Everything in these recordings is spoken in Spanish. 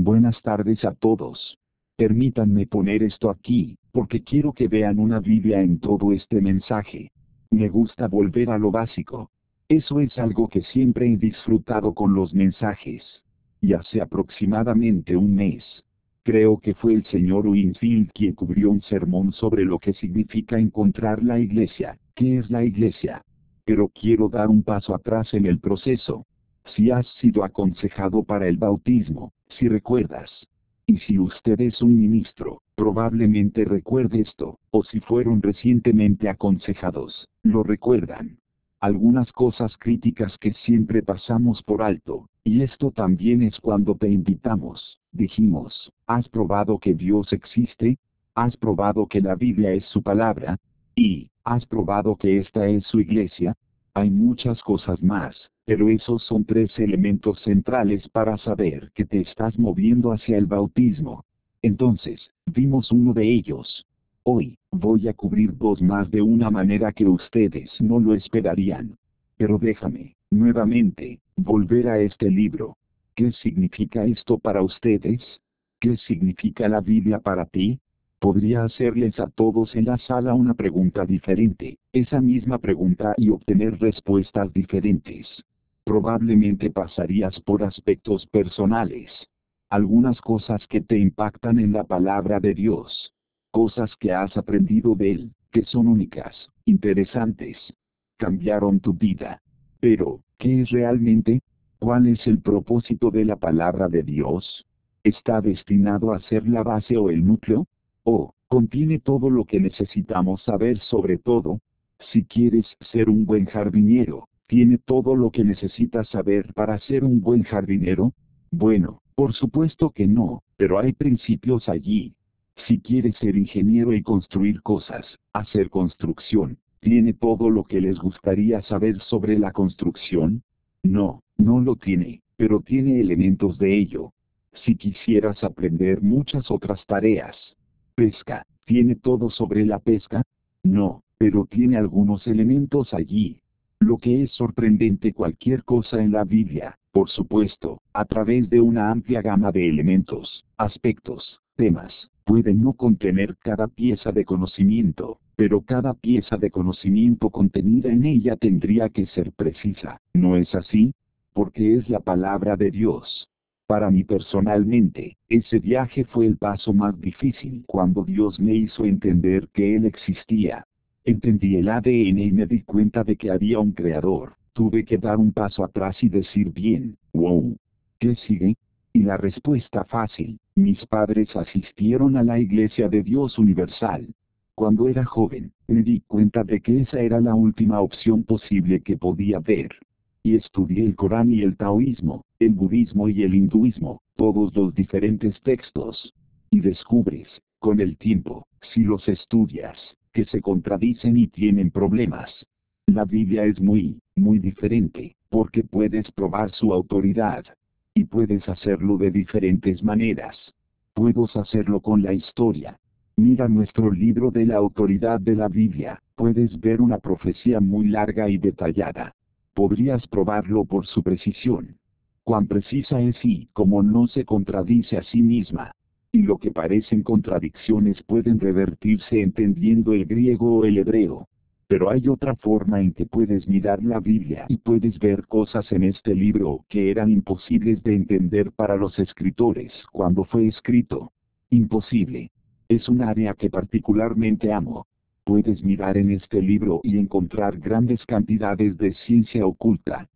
Buenas tardes a todos. Permítanme poner esto aquí, porque quiero que vean una Biblia en todo este mensaje. Me gusta volver a lo básico. Eso es algo que siempre he disfrutado con los mensajes. Y hace aproximadamente un mes, creo que fue el señor Winfield quien cubrió un sermón sobre lo que significa encontrar la iglesia. ¿Qué es la iglesia? Pero quiero dar un paso atrás en el proceso. Si has sido aconsejado para el bautismo, si recuerdas. Y si usted es un ministro, probablemente recuerde esto, o si fueron recientemente aconsejados, lo recuerdan. Algunas cosas críticas que siempre pasamos por alto, y esto también es cuando te invitamos, dijimos, ¿has probado que Dios existe? ¿Has probado que la Biblia es su palabra? ¿Y has probado que esta es su iglesia? Hay muchas cosas más, pero esos son tres elementos centrales para saber que te estás moviendo hacia el bautismo. Entonces, vimos uno de ellos. Hoy, voy a cubrir dos más de una manera que ustedes no lo esperarían. Pero déjame, nuevamente, volver a este libro. ¿Qué significa esto para ustedes? ¿Qué significa la Biblia para ti? Podría hacerles a todos en la sala una pregunta diferente, esa misma pregunta y obtener respuestas diferentes. Probablemente pasarías por aspectos personales. Algunas cosas que te impactan en la palabra de Dios. Cosas que has aprendido de Él, que son únicas, interesantes. Cambiaron tu vida. Pero, ¿qué es realmente? ¿Cuál es el propósito de la palabra de Dios? ¿Está destinado a ser la base o el núcleo? ¿O contiene todo lo que necesitamos saber sobre todo? Si quieres ser un buen jardinero, ¿tiene todo lo que necesitas saber para ser un buen jardinero? Bueno, por supuesto que no, pero hay principios allí. Si quieres ser ingeniero y construir cosas, hacer construcción, ¿tiene todo lo que les gustaría saber sobre la construcción? No, no lo tiene, pero tiene elementos de ello. Si quisieras aprender muchas otras tareas. Pesca, ¿tiene todo sobre la pesca? No, pero tiene algunos elementos allí. Lo que es sorprendente cualquier cosa en la Biblia, por supuesto, a través de una amplia gama de elementos, aspectos, temas, puede no contener cada pieza de conocimiento, pero cada pieza de conocimiento contenida en ella tendría que ser precisa, ¿no es así? Porque es la palabra de Dios. Para mí personalmente, ese viaje fue el paso más difícil cuando Dios me hizo entender que Él existía. Entendí el ADN y me di cuenta de que había un creador. Tuve que dar un paso atrás y decir bien, wow. ¿Qué sigue? Y la respuesta fácil, mis padres asistieron a la Iglesia de Dios Universal. Cuando era joven, me di cuenta de que esa era la última opción posible que podía ver. Y estudié el Corán y el taoísmo, el budismo y el hinduismo, todos los diferentes textos. Y descubres, con el tiempo, si los estudias, que se contradicen y tienen problemas. La Biblia es muy, muy diferente, porque puedes probar su autoridad. Y puedes hacerlo de diferentes maneras. Puedes hacerlo con la historia. Mira nuestro libro de la autoridad de la Biblia, puedes ver una profecía muy larga y detallada. Podrías probarlo por su precisión. Cuán precisa es y cómo no se contradice a sí misma. Y lo que parecen contradicciones pueden revertirse entendiendo el griego o el hebreo. Pero hay otra forma en que puedes mirar la Biblia y puedes ver cosas en este libro que eran imposibles de entender para los escritores cuando fue escrito. Imposible. Es un área que particularmente amo. Puedes mirar en este libro y encontrar grandes cantidades de ciencia oculta,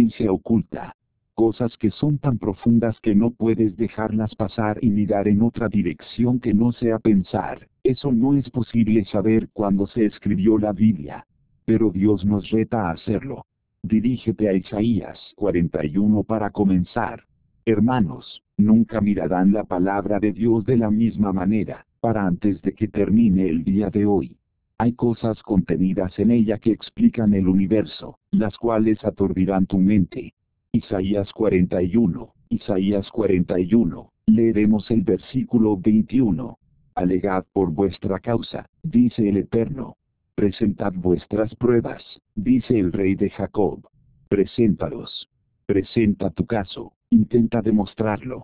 cosas que son tan profundas que no puedes dejarlas pasar y mirar en otra dirección que no sea pensar. Eso no es posible saber cuando se escribió la Biblia. Pero Dios nos reta a hacerlo. Dirígete a Isaías 41 para comenzar. Hermanos, nunca mirarán la palabra de Dios de la misma manera, para antes de que termine el día de hoy. Hay cosas contenidas en ella que explican el universo, las cuales aturdirán tu mente. Isaías 41, Isaías 41, leeremos el versículo 21. Alegad por vuestra causa, dice el Eterno. Presentad vuestras pruebas, dice el Rey de Jacob. Preséntalos. Presenta tu caso, intenta demostrarlo.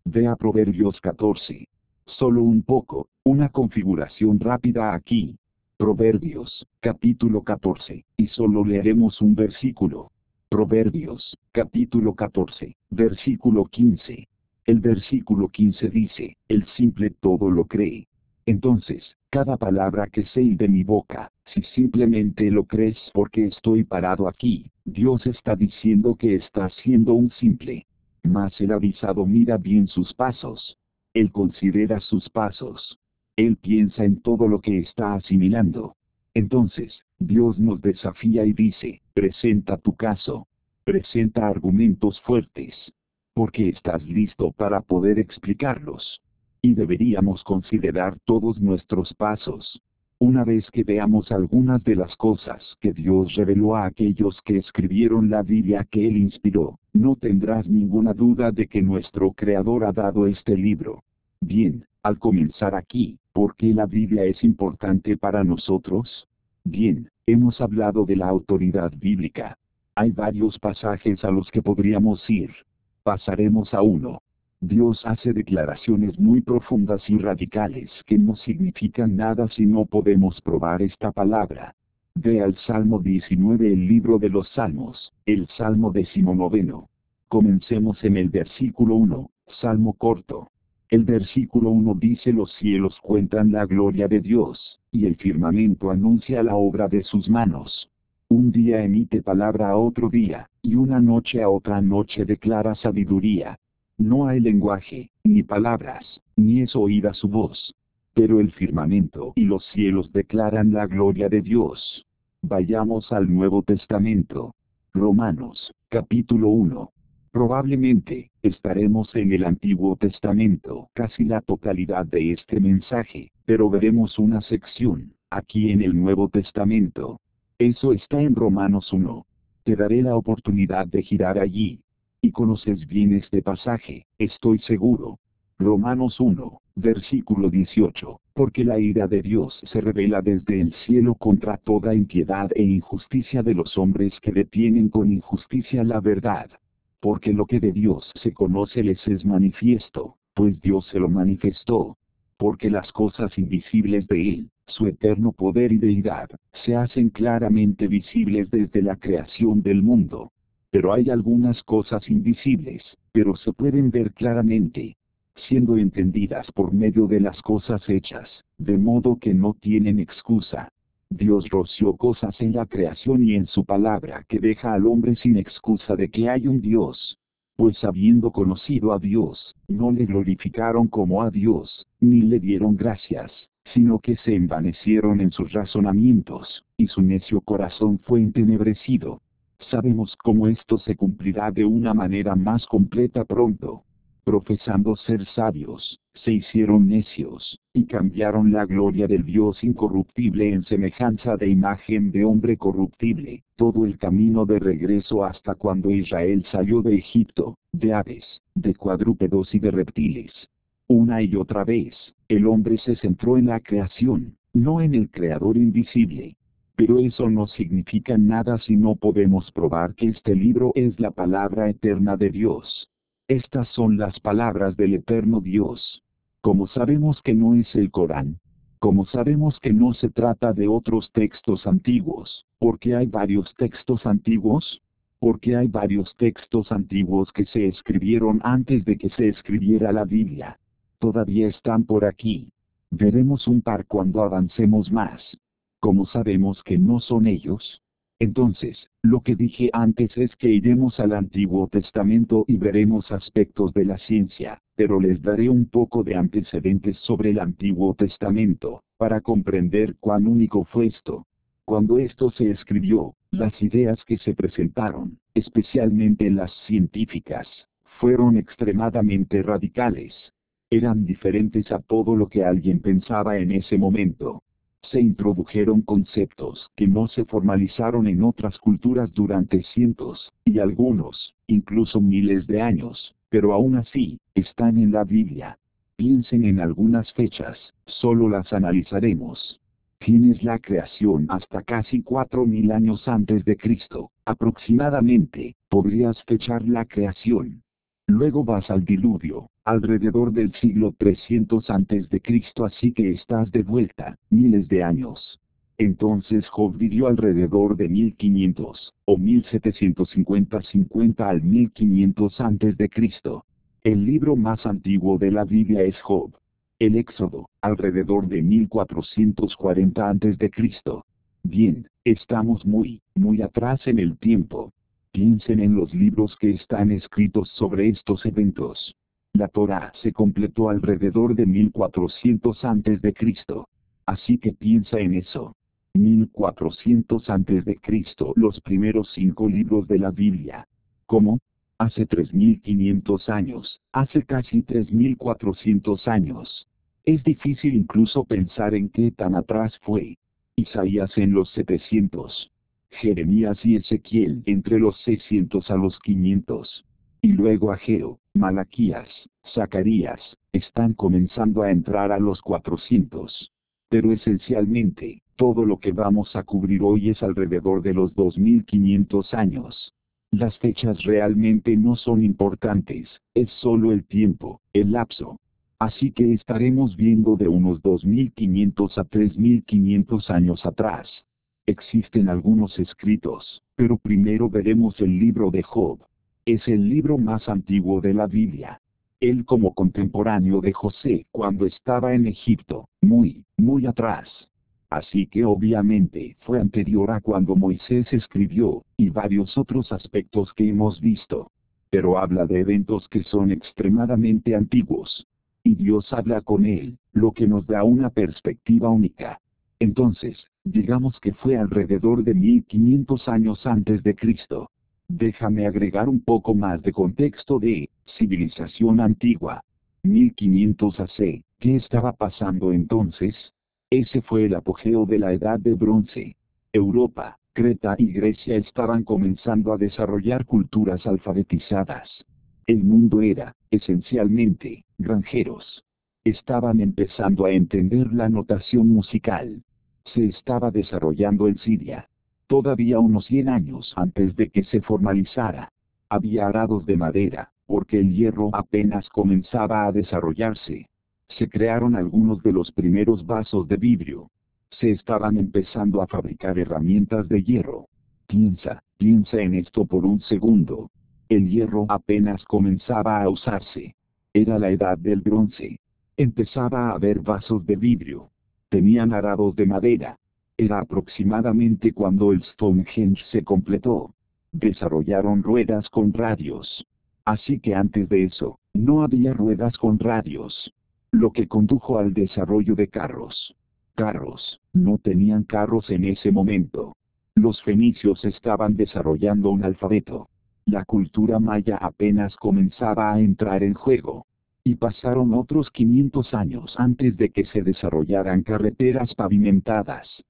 Ve a Proverbios 14. Solo un poco, una configuración rápida aquí. Proverbios, capítulo 14, y solo leeremos un versículo. Proverbios, capítulo 14, versículo 15. El versículo 15 dice, el simple todo lo cree. Entonces, cada palabra que sale de mi boca, si simplemente lo crees porque estoy parado aquí, Dios está diciendo que está siendo un simple. Mas el avisado mira bien sus pasos. Él considera sus pasos. Él piensa en todo lo que está asimilando. Entonces, Dios nos desafía y dice, presenta tu caso. Presenta argumentos fuertes. Porque estás listo para poder explicarlos. Y deberíamos considerar todos nuestros pasos. Una vez que veamos algunas de las cosas que Dios reveló a aquellos que escribieron la Biblia que Él inspiró, no tendrás ninguna duda de que nuestro Creador ha dado este libro. Bien, al comenzar aquí, ¿por qué la Biblia es importante para nosotros? Bien, hemos hablado de la autoridad bíblica. Hay varios pasajes a los que podríamos ir. Pasaremos a uno. Dios hace declaraciones muy profundas y radicales que no significan nada si no podemos probar esta palabra. Ve al Salmo 19, el libro de los Salmos, el Salmo 19. Comencemos en el versículo 1, Salmo corto. El versículo 1 dice: los cielos cuentan la gloria de Dios, y el firmamento anuncia la obra de sus manos. Un día emite palabra a otro día, y una noche a otra noche declara sabiduría. No hay lenguaje, ni palabras, ni es oída su voz. Pero el firmamento y los cielos declaran la gloria de Dios. Vayamos al Nuevo Testamento. Romanos, capítulo 1. Probablemente, estaremos en el Antiguo Testamento casi la totalidad de este mensaje, pero veremos una sección, aquí en el Nuevo Testamento. Eso está en Romanos 1. Te daré la oportunidad de girar allí. Y conoces bien este pasaje, estoy seguro. Romanos 1, versículo 18, porque la ira de Dios se revela desde el cielo contra toda impiedad e injusticia de los hombres que detienen con injusticia la verdad. Porque lo que de Dios se conoce les es manifiesto, pues Dios se lo manifestó. Porque las cosas invisibles de Él, su eterno poder y deidad, se hacen claramente visibles desde la creación del mundo. Pero hay algunas cosas invisibles, pero se pueden ver claramente, siendo entendidas por medio de las cosas hechas, de modo que no tienen excusa. Dios roció cosas en la creación y en su palabra que deja al hombre sin excusa de que hay un Dios. Pues habiendo conocido a Dios, no le glorificaron como a Dios, ni le dieron gracias, sino que se envanecieron en sus razonamientos, y su necio corazón fue entenebrecido. Sabemos cómo esto se cumplirá de una manera más completa pronto. Profesando ser sabios, se hicieron necios, y cambiaron la gloria del Dios incorruptible en semejanza de imagen de hombre corruptible, todo el camino de regreso hasta cuando Israel salió de Egipto, de aves, de cuadrúpedos y de reptiles. Una y otra vez, el hombre se centró en la creación, no en el Creador invisible. Pero eso no significa nada si no podemos probar que este libro es la palabra eterna de Dios. Estas son las palabras del eterno Dios. ¿Cómo sabemos que no es el Corán? ¿Cómo sabemos que no se trata de otros textos antiguos? ¿Porque hay varios textos antiguos? Porque hay varios textos antiguos que se escribieron antes de que se escribiera la Biblia. Todavía están por aquí. Veremos un par cuando avancemos más. ¿Cómo sabemos que no son ellos? Entonces, lo que dije antes es que iremos al Antiguo Testamento y veremos aspectos de la ciencia, pero les daré un poco de antecedentes sobre el Antiguo Testamento, para comprender cuán único fue esto. Cuando esto se escribió, las ideas que se presentaron, especialmente las científicas, fueron extremadamente radicales. Eran diferentes a todo lo que alguien pensaba en ese momento. Se introdujeron conceptos que no se formalizaron en otras culturas durante cientos, y algunos, incluso miles de años, pero aún así, están en la Biblia. Piensen en algunas fechas, solo las analizaremos. Tienes la creación hasta casi 4000 años antes de Cristo, aproximadamente, podrías fechar la creación. Luego vas al diluvio, alrededor del siglo 300 antes de Cristo, así que estás de vuelta, miles de años. Entonces Job vivió alrededor de 1500, o 1750 al 1500 antes de Cristo. El libro más antiguo de la Biblia es Job. El Éxodo, alrededor de 1440 antes de Cristo. Bien, estamos muy atrás en el tiempo. Piensen en los libros que están escritos sobre estos eventos. La Torá se completó alrededor de 1400 antes de Cristo. Así que piensa en eso. 1400 antes de Cristo, los primeros 5 libros de la Biblia. ¿Cómo? Hace 3500 años, hace casi 3400 años. Es difícil incluso pensar en qué tan atrás fue. Isaías en los 700. Jeremías y Ezequiel entre los 600 a los 500. Y luego Ageo, Malaquías, Zacarías, están comenzando a entrar a los 400. Pero esencialmente, todo lo que vamos a cubrir hoy es alrededor de los 2500 años. Las fechas realmente no son importantes, es solo el tiempo, el lapso. Así que estaremos viendo de unos 2500 a 3500 años atrás. Existen algunos escritos, pero primero veremos el libro de Job. Es el libro más antiguo de la Biblia. Él como contemporáneo de José cuando estaba en Egipto, muy atrás. Así que obviamente fue anterior a cuando Moisés escribió, y varios otros aspectos que hemos visto. Pero habla de eventos que son extremadamente antiguos. Y Dios habla con él, lo que nos da una perspectiva única. Entonces, digamos que fue alrededor de 1500 años antes de Cristo. Déjame agregar un poco más de contexto de civilización antigua. 1500 AC, ¿qué estaba pasando entonces? Ese fue el apogeo de la Edad de Bronce. Europa, Creta y Grecia estaban comenzando a desarrollar culturas alfabetizadas. El mundo era, esencialmente, granjeros. Estaban empezando a entender la notación musical. Se estaba desarrollando en Siria. Todavía unos 100 años antes de que se formalizara. Había arados de madera, porque el hierro apenas comenzaba a desarrollarse. Se crearon algunos de los primeros vasos de vidrio. Se estaban empezando a fabricar herramientas de hierro. Piensa en esto por un segundo. El hierro apenas comenzaba a usarse. Era la edad del bronce. Empezaba a haber vasos de vidrio. Tenían arados de madera. Era aproximadamente cuando el Stonehenge se completó. Desarrollaron ruedas con radios. Así que antes de eso, no había ruedas con radios. Lo que condujo al desarrollo de carros. No tenían carros en ese momento. Los fenicios estaban desarrollando un alfabeto. La cultura maya apenas comenzaba a entrar en juego. Y pasaron otros 500 años antes de que se desarrollaran carreteras pavimentadas.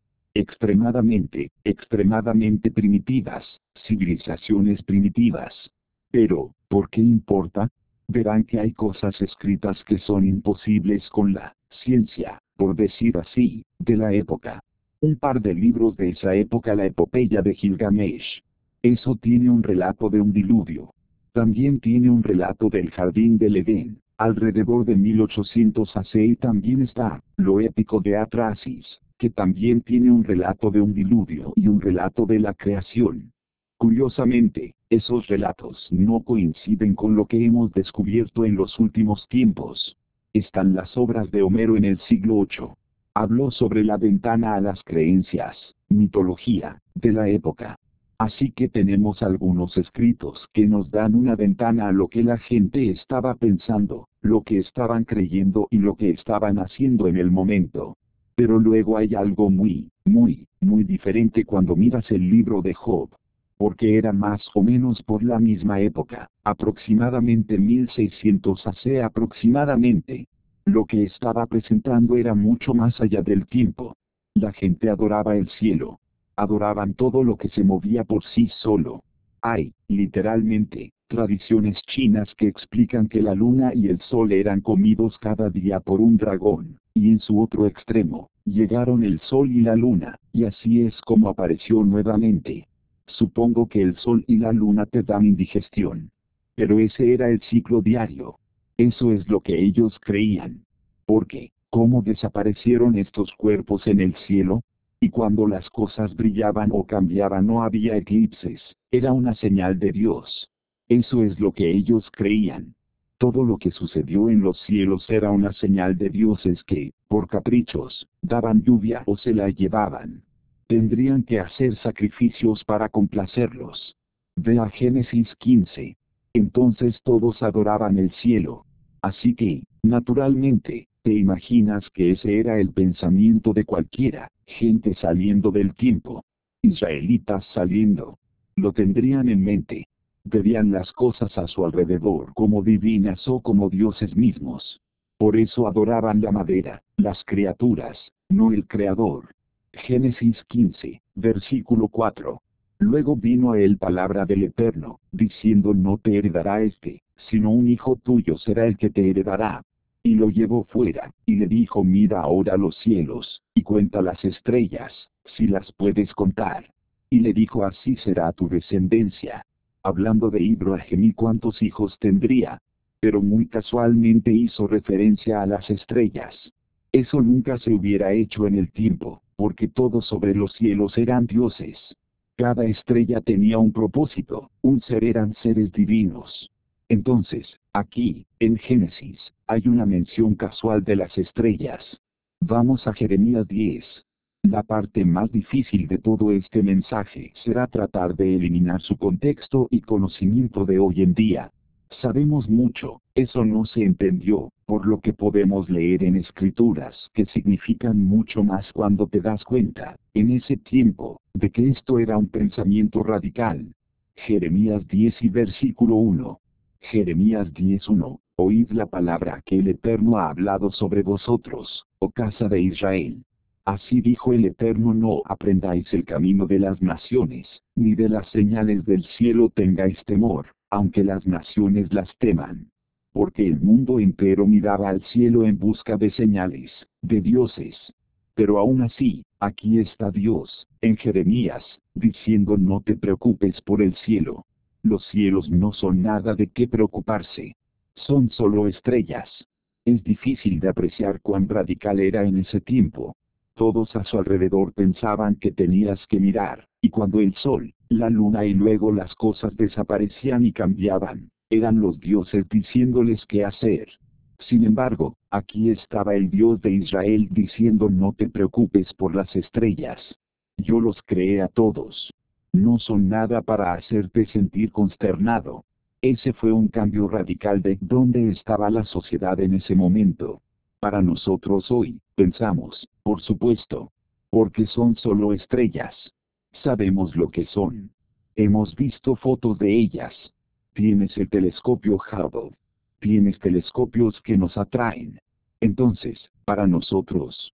Extremadamente primitivas, civilizaciones primitivas. Pero, ¿por qué importa? Verán que hay cosas escritas que son imposibles con la ciencia, por decir así, de la época. Un par de libros de esa época, la epopeya de Gilgamesh. Eso tiene un relato de un diluvio. También tiene un relato del jardín del Edén, alrededor de 1800 AC, y también está, lo épico de Atrasis, que también tiene un relato de un diluvio y un relato de la creación. Curiosamente, esos relatos no coinciden con lo que hemos descubierto en los últimos tiempos. Están las obras de Homero en el siglo VIII. Habló sobre la ventana a las creencias, mitología, de la época. Así que tenemos algunos escritos que nos dan una ventana a lo que la gente estaba pensando, lo que estaban creyendo y lo que estaban haciendo en el momento. Pero luego hay algo muy diferente cuando miras el libro de Job. Porque era más o menos por la misma época, aproximadamente 1600 AC aproximadamente. Lo que estaba presentando era mucho más allá del tiempo. La gente adoraba el cielo. Adoraban todo lo que se movía por sí solo. Hay, literalmente, tradiciones chinas que explican que la luna y el sol eran comidos cada día por un dragón, y en su otro extremo, llegaron el sol y la luna, y así es como apareció nuevamente. Supongo que el sol y la luna te dan indigestión. Pero ese era el ciclo diario. Eso es lo que ellos creían. Porque, ¿cómo desaparecieron estos cuerpos en el cielo? Y cuando las cosas brillaban o cambiaban no había eclipses, era una señal de Dios. Eso es lo que ellos creían. Todo lo que sucedió en los cielos era una señal de dioses que, por caprichos, daban lluvia o se la llevaban. Tendrían que hacer sacrificios para complacerlos. Ve a Génesis 15. Entonces todos adoraban el cielo. Así que, naturalmente, te imaginas que ese era el pensamiento de cualquiera, gente saliendo del tiempo. Israelitas saliendo. Lo tendrían en mente. Verían las cosas a su alrededor como divinas o como dioses mismos. Por eso adoraban la madera, las criaturas, no el Creador. Génesis 15, versículo 4. Luego vino a él palabra del Eterno, diciendo: no te heredará sino un hijo tuyo será el que te heredará. Y lo llevó fuera, y le dijo: mira ahora los cielos, y cuenta las estrellas, si las puedes contar. Y le dijo: así será tu descendencia. Hablando de Ibrahim y cuántos hijos tendría. Pero muy casualmente hizo referencia a las estrellas. Eso nunca se hubiera hecho en el tiempo, porque todos sobre los cielos eran dioses. Cada estrella tenía un propósito, un ser, eran seres divinos. Entonces, aquí, en Génesis, hay una mención casual de las estrellas. Vamos a Jeremías 10. La parte más difícil de todo este mensaje será tratar de eliminar su contexto y conocimiento de hoy en día. Sabemos mucho, eso no se entendió, por lo que podemos leer en escrituras que significan mucho más cuando te das cuenta, en ese tiempo, de que esto era un pensamiento radical. Jeremías 10 y versículo 1. Jeremías 10:1. Oíd la palabra que el Eterno ha hablado sobre vosotros, oh casa de Israel. Así dijo el Eterno: no aprendáis el camino de las naciones, ni de las señales del cielo tengáis temor, aunque las naciones las teman. Porque el mundo entero miraba al cielo en busca de señales, de dioses. Pero aún así, aquí está Dios, en Jeremías, diciendo: no te preocupes por el cielo. Los cielos no son nada de qué preocuparse. Son solo estrellas. Es difícil de apreciar cuán radical era en ese tiempo. Todos a su alrededor pensaban que tenías que mirar, y cuando el sol, la luna y luego las cosas desaparecían y cambiaban, eran los dioses diciéndoles qué hacer. Sin embargo, aquí estaba el Dios de Israel diciendo: no te preocupes por las estrellas. Yo los creé a todos. No son nada para hacerte sentir consternado. Ese fue un cambio radical de dónde estaba la sociedad en ese momento. Para nosotros hoy, pensamos, por supuesto, porque son solo estrellas. Sabemos lo que son. Hemos visto fotos de ellas. Tienes el telescopio Hubble. Tienes telescopios que nos atraen. Entonces, para nosotros,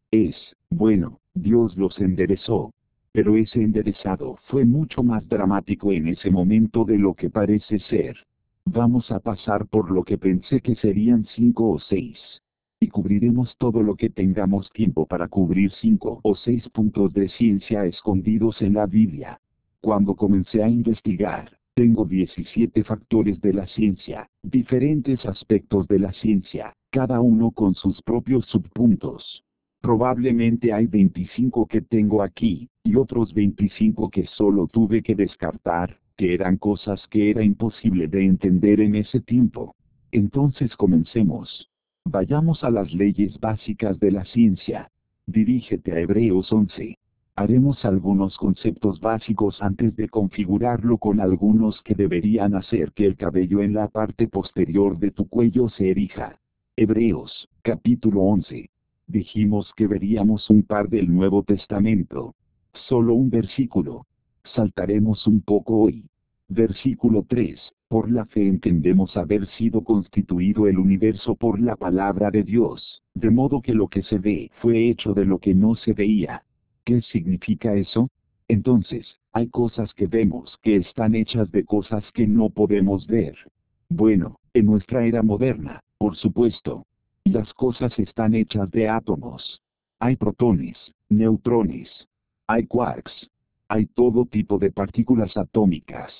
bueno, Dios los enderezó. Pero ese enderezado fue mucho más dramático en ese momento de lo que parece ser. Vamos a pasar por lo que pensé que serían 5 o 6. Y cubriremos todo lo que tengamos tiempo para cubrir 5 o 6 puntos de ciencia escondidos en la Biblia. Cuando comencé a investigar, tengo 17 factores de la ciencia, diferentes aspectos de la ciencia, cada uno con sus propios subpuntos. Probablemente hay 25 que tengo aquí, y otros 25 que solo tuve que descartar, que eran cosas que era imposible de entender en ese tiempo. Entonces comencemos. Vayamos a las leyes básicas de la ciencia. Dirígete a Hebreos 11. Haremos algunos conceptos básicos antes de configurarlo con algunos que deberían hacer que el cabello en la parte posterior de tu cuello se erija. Hebreos, capítulo 11. Dijimos que veríamos un par del Nuevo Testamento. Solo un versículo. Saltaremos un poco hoy. Versículo 3. Por la fe entendemos haber sido constituido el universo por la palabra de Dios, de modo que lo que se ve fue hecho de lo que no se veía. ¿Qué significa eso? Entonces, hay cosas que vemos que están hechas de cosas que no podemos ver. Bueno, en nuestra era moderna, por supuesto. Las cosas están hechas de átomos. Hay protones, neutrones. Hay quarks. Hay todo tipo de partículas atómicas.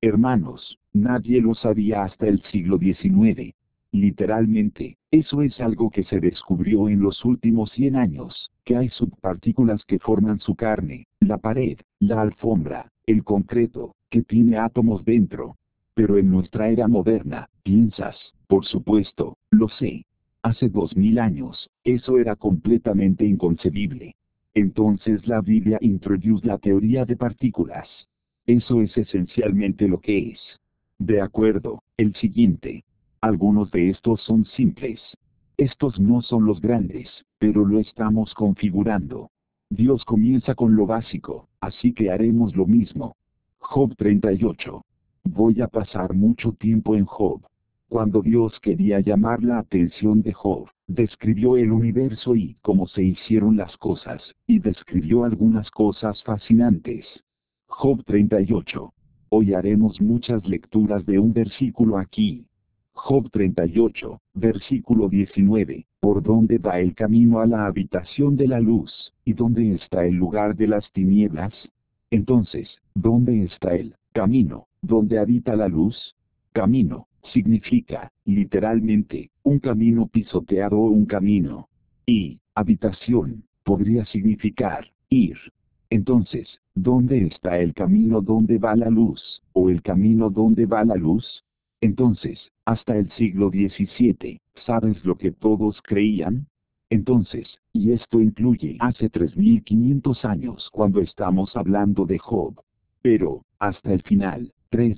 Hermanos, nadie lo sabía hasta el siglo XIX. Literalmente, eso es algo que se descubrió en los últimos 100 años, que hay subpartículas que forman su carne, la pared, la alfombra, el concreto, que tiene átomos dentro. Pero en nuestra era moderna, piensas, por supuesto, lo sé. Hace 2000 años, eso era completamente inconcebible. Entonces la Biblia introduce la teoría de partículas. Eso es esencialmente lo que es. De acuerdo, el siguiente. Algunos de estos son simples. Estos no son los grandes, pero lo estamos configurando. Dios comienza con lo básico, así que haremos lo mismo. Job 38. Voy a pasar mucho tiempo en Job. Cuando Dios quería llamar la atención de Job, describió el universo y cómo se hicieron las cosas, y describió algunas cosas fascinantes. Job 38. Hoy haremos muchas lecturas de un versículo aquí. Job 38, versículo 19. ¿Por dónde va el camino a la habitación de la luz, y dónde está el lugar de las tinieblas? Entonces, ¿dónde está el camino, donde habita la luz? Camino, significa, literalmente, un camino pisoteado o un camino. Y, habitación, podría significar, ir. Entonces, ¿dónde está el camino donde va la luz, o el camino donde va la luz? Entonces, hasta el siglo XVII, ¿sabes lo que todos creían? Entonces, y esto incluye hace 3500 años cuando estamos hablando de Job. Pero, hasta el final,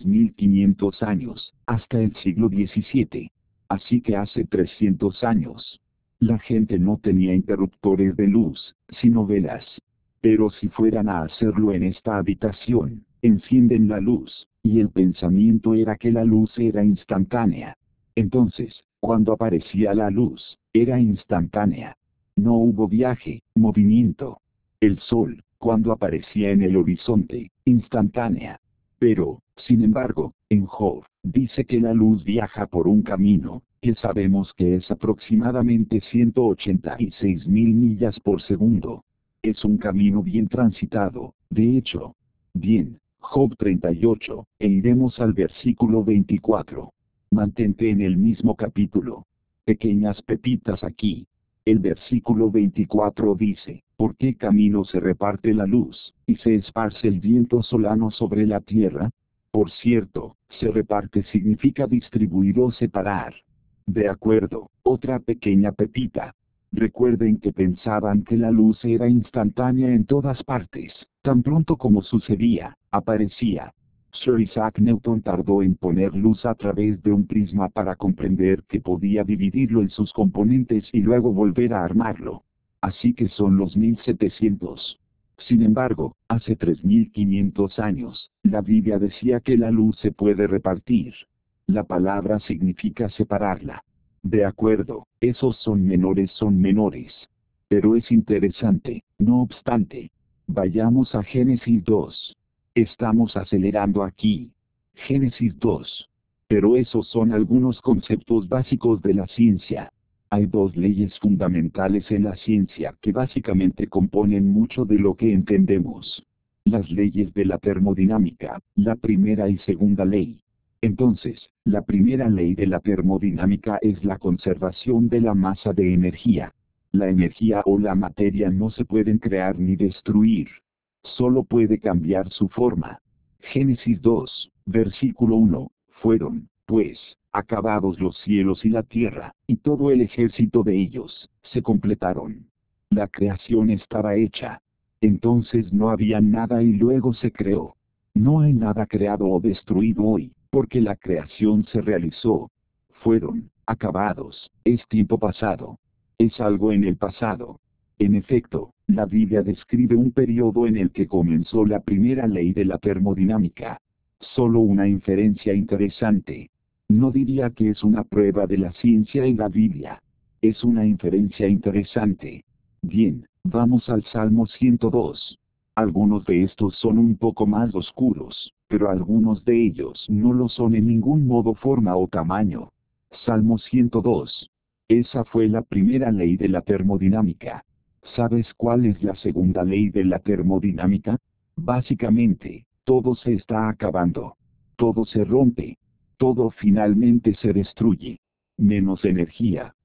3500 años, hasta el siglo XVII. Así que hace 300 años. La gente no tenía interruptores de luz, sino velas. Pero si fueran a hacerlo en esta habitación, encienden la luz, y el pensamiento era que la luz era instantánea. Entonces, cuando aparecía la luz, era instantánea. No hubo viaje, movimiento. El sol, cuando aparecía en el horizonte, instantánea. Pero, sin embargo, en Job, dice que la luz viaja por un camino, que sabemos que es aproximadamente 186.000 millas por segundo. Es un camino bien transitado, de hecho. Bien, Job 38, e iremos al versículo 24. Mantente en el mismo capítulo. Pequeñas pepitas aquí. El versículo 24 dice, ¿por qué camino se reparte la luz, y se esparce el viento solano sobre la tierra? Por cierto, se reparte significa distribuir o separar. De acuerdo, otra pequeña pepita. Recuerden que pensaban que la luz era instantánea en todas partes, tan pronto como sucedía, aparecía. Sir Isaac Newton tardó en poner luz a través de un prisma para comprender que podía dividirlo en sus componentes y luego volver a armarlo. Así que son los 1700. Sin embargo, hace 3500 años, la Biblia decía que la luz se puede repartir. La palabra significa separarla. De acuerdo, esos son menores. Pero es interesante, no obstante. Vayamos a Génesis 2. Estamos acelerando aquí. Génesis 2. Pero esos son algunos conceptos básicos de la ciencia. Hay dos leyes fundamentales en la ciencia que básicamente componen mucho de lo que entendemos. Las leyes de la termodinámica, la primera y segunda ley. Entonces, la primera ley de la termodinámica es la conservación de la masa de energía. La energía o la materia no se pueden crear ni destruir. Solo puede cambiar su forma. Génesis 2, versículo 1, fueron, pues, acabados los cielos y la tierra, y todo el ejército de ellos, se completaron. La creación estaba hecha. Entonces no había nada y luego se creó. No hay nada creado o destruido hoy, porque la creación se realizó. Fueron, acabados, es tiempo pasado. Es algo en el pasado. En efecto, la Biblia describe un periodo en el que comenzó la primera ley de la termodinámica. Solo una inferencia interesante. No diría que es una prueba de la ciencia y la Biblia. Es una inferencia interesante. Bien, vamos al Salmo 102. Algunos de estos son un poco más oscuros, pero algunos de ellos no lo son en ningún modo, forma o tamaño. Salmo 102. Esa fue la primera ley de la termodinámica. ¿Sabes cuál es la segunda ley de la termodinámica? Básicamente, todo se está acabando. todo se rompe. Todo finalmente se destruye. Menos energía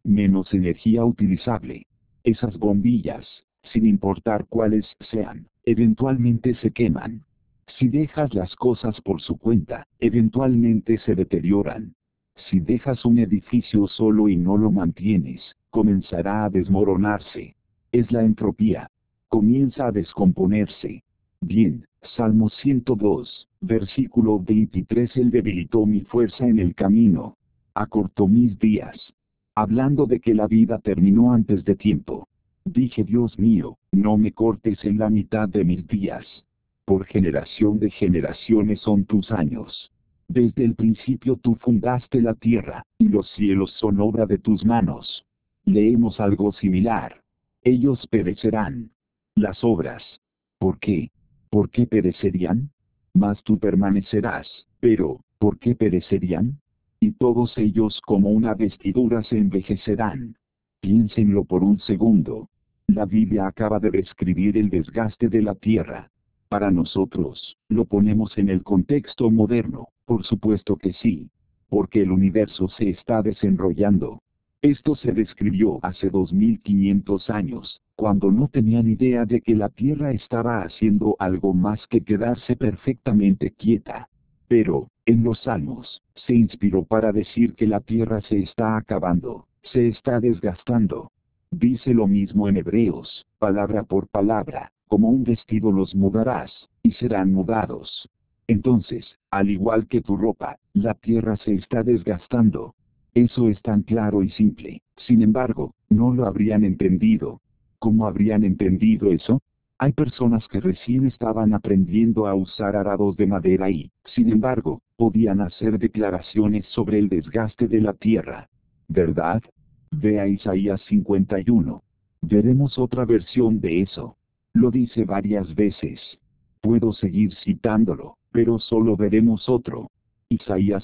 utilizable. Esas bombillas, sin importar cuáles sean, eventualmente se queman. Si dejas las cosas por su cuenta, eventualmente se deterioran. Si dejas un edificio solo y no lo mantienes, comenzará a desmoronarse. Es la entropía. Comienza a descomponerse. Bien, Salmo 102, versículo 23. Él debilitó mi fuerza en el camino. Acortó mis días. Hablando de que la vida terminó antes de tiempo. Dije, Dios mío, no me cortes en la mitad de mis días. Por generación de generaciones son tus años. Desde el principio tú fundaste la tierra, y los cielos son obra de tus manos. Leemos algo similar. Ellos perecerán. Las obras. ¿Por qué? ¿Por qué perecerían? Mas tú permanecerás. Pero, ¿por qué perecerían? Y todos ellos como una vestidura se envejecerán. Piénsenlo por un segundo. La Biblia acaba de describir el desgaste de la tierra. Para nosotros, lo ponemos en el contexto moderno, por supuesto que sí. Porque el universo se está desenrollando. Esto se describió hace 2500 años, cuando no tenían idea de que la Tierra estaba haciendo algo más que quedarse perfectamente quieta. Pero, en los Salmos, se inspiró para decir que la Tierra se está acabando, se está desgastando. Dice lo mismo en Hebreos, palabra por palabra, como un vestido los mudarás, y serán mudados. Entonces, al igual que tu ropa, la Tierra se está desgastando. Eso es tan claro y simple. Sin embargo, no lo habrían entendido. ¿Cómo habrían entendido eso? Hay personas que recién estaban aprendiendo a usar arados de madera y, sin embargo, podían hacer declaraciones sobre el desgaste de la tierra. ¿Verdad? Ve a Isaías 51. Veremos otra versión de eso. Lo dice varias veces. Puedo seguir citándolo, pero solo veremos otro. Isaías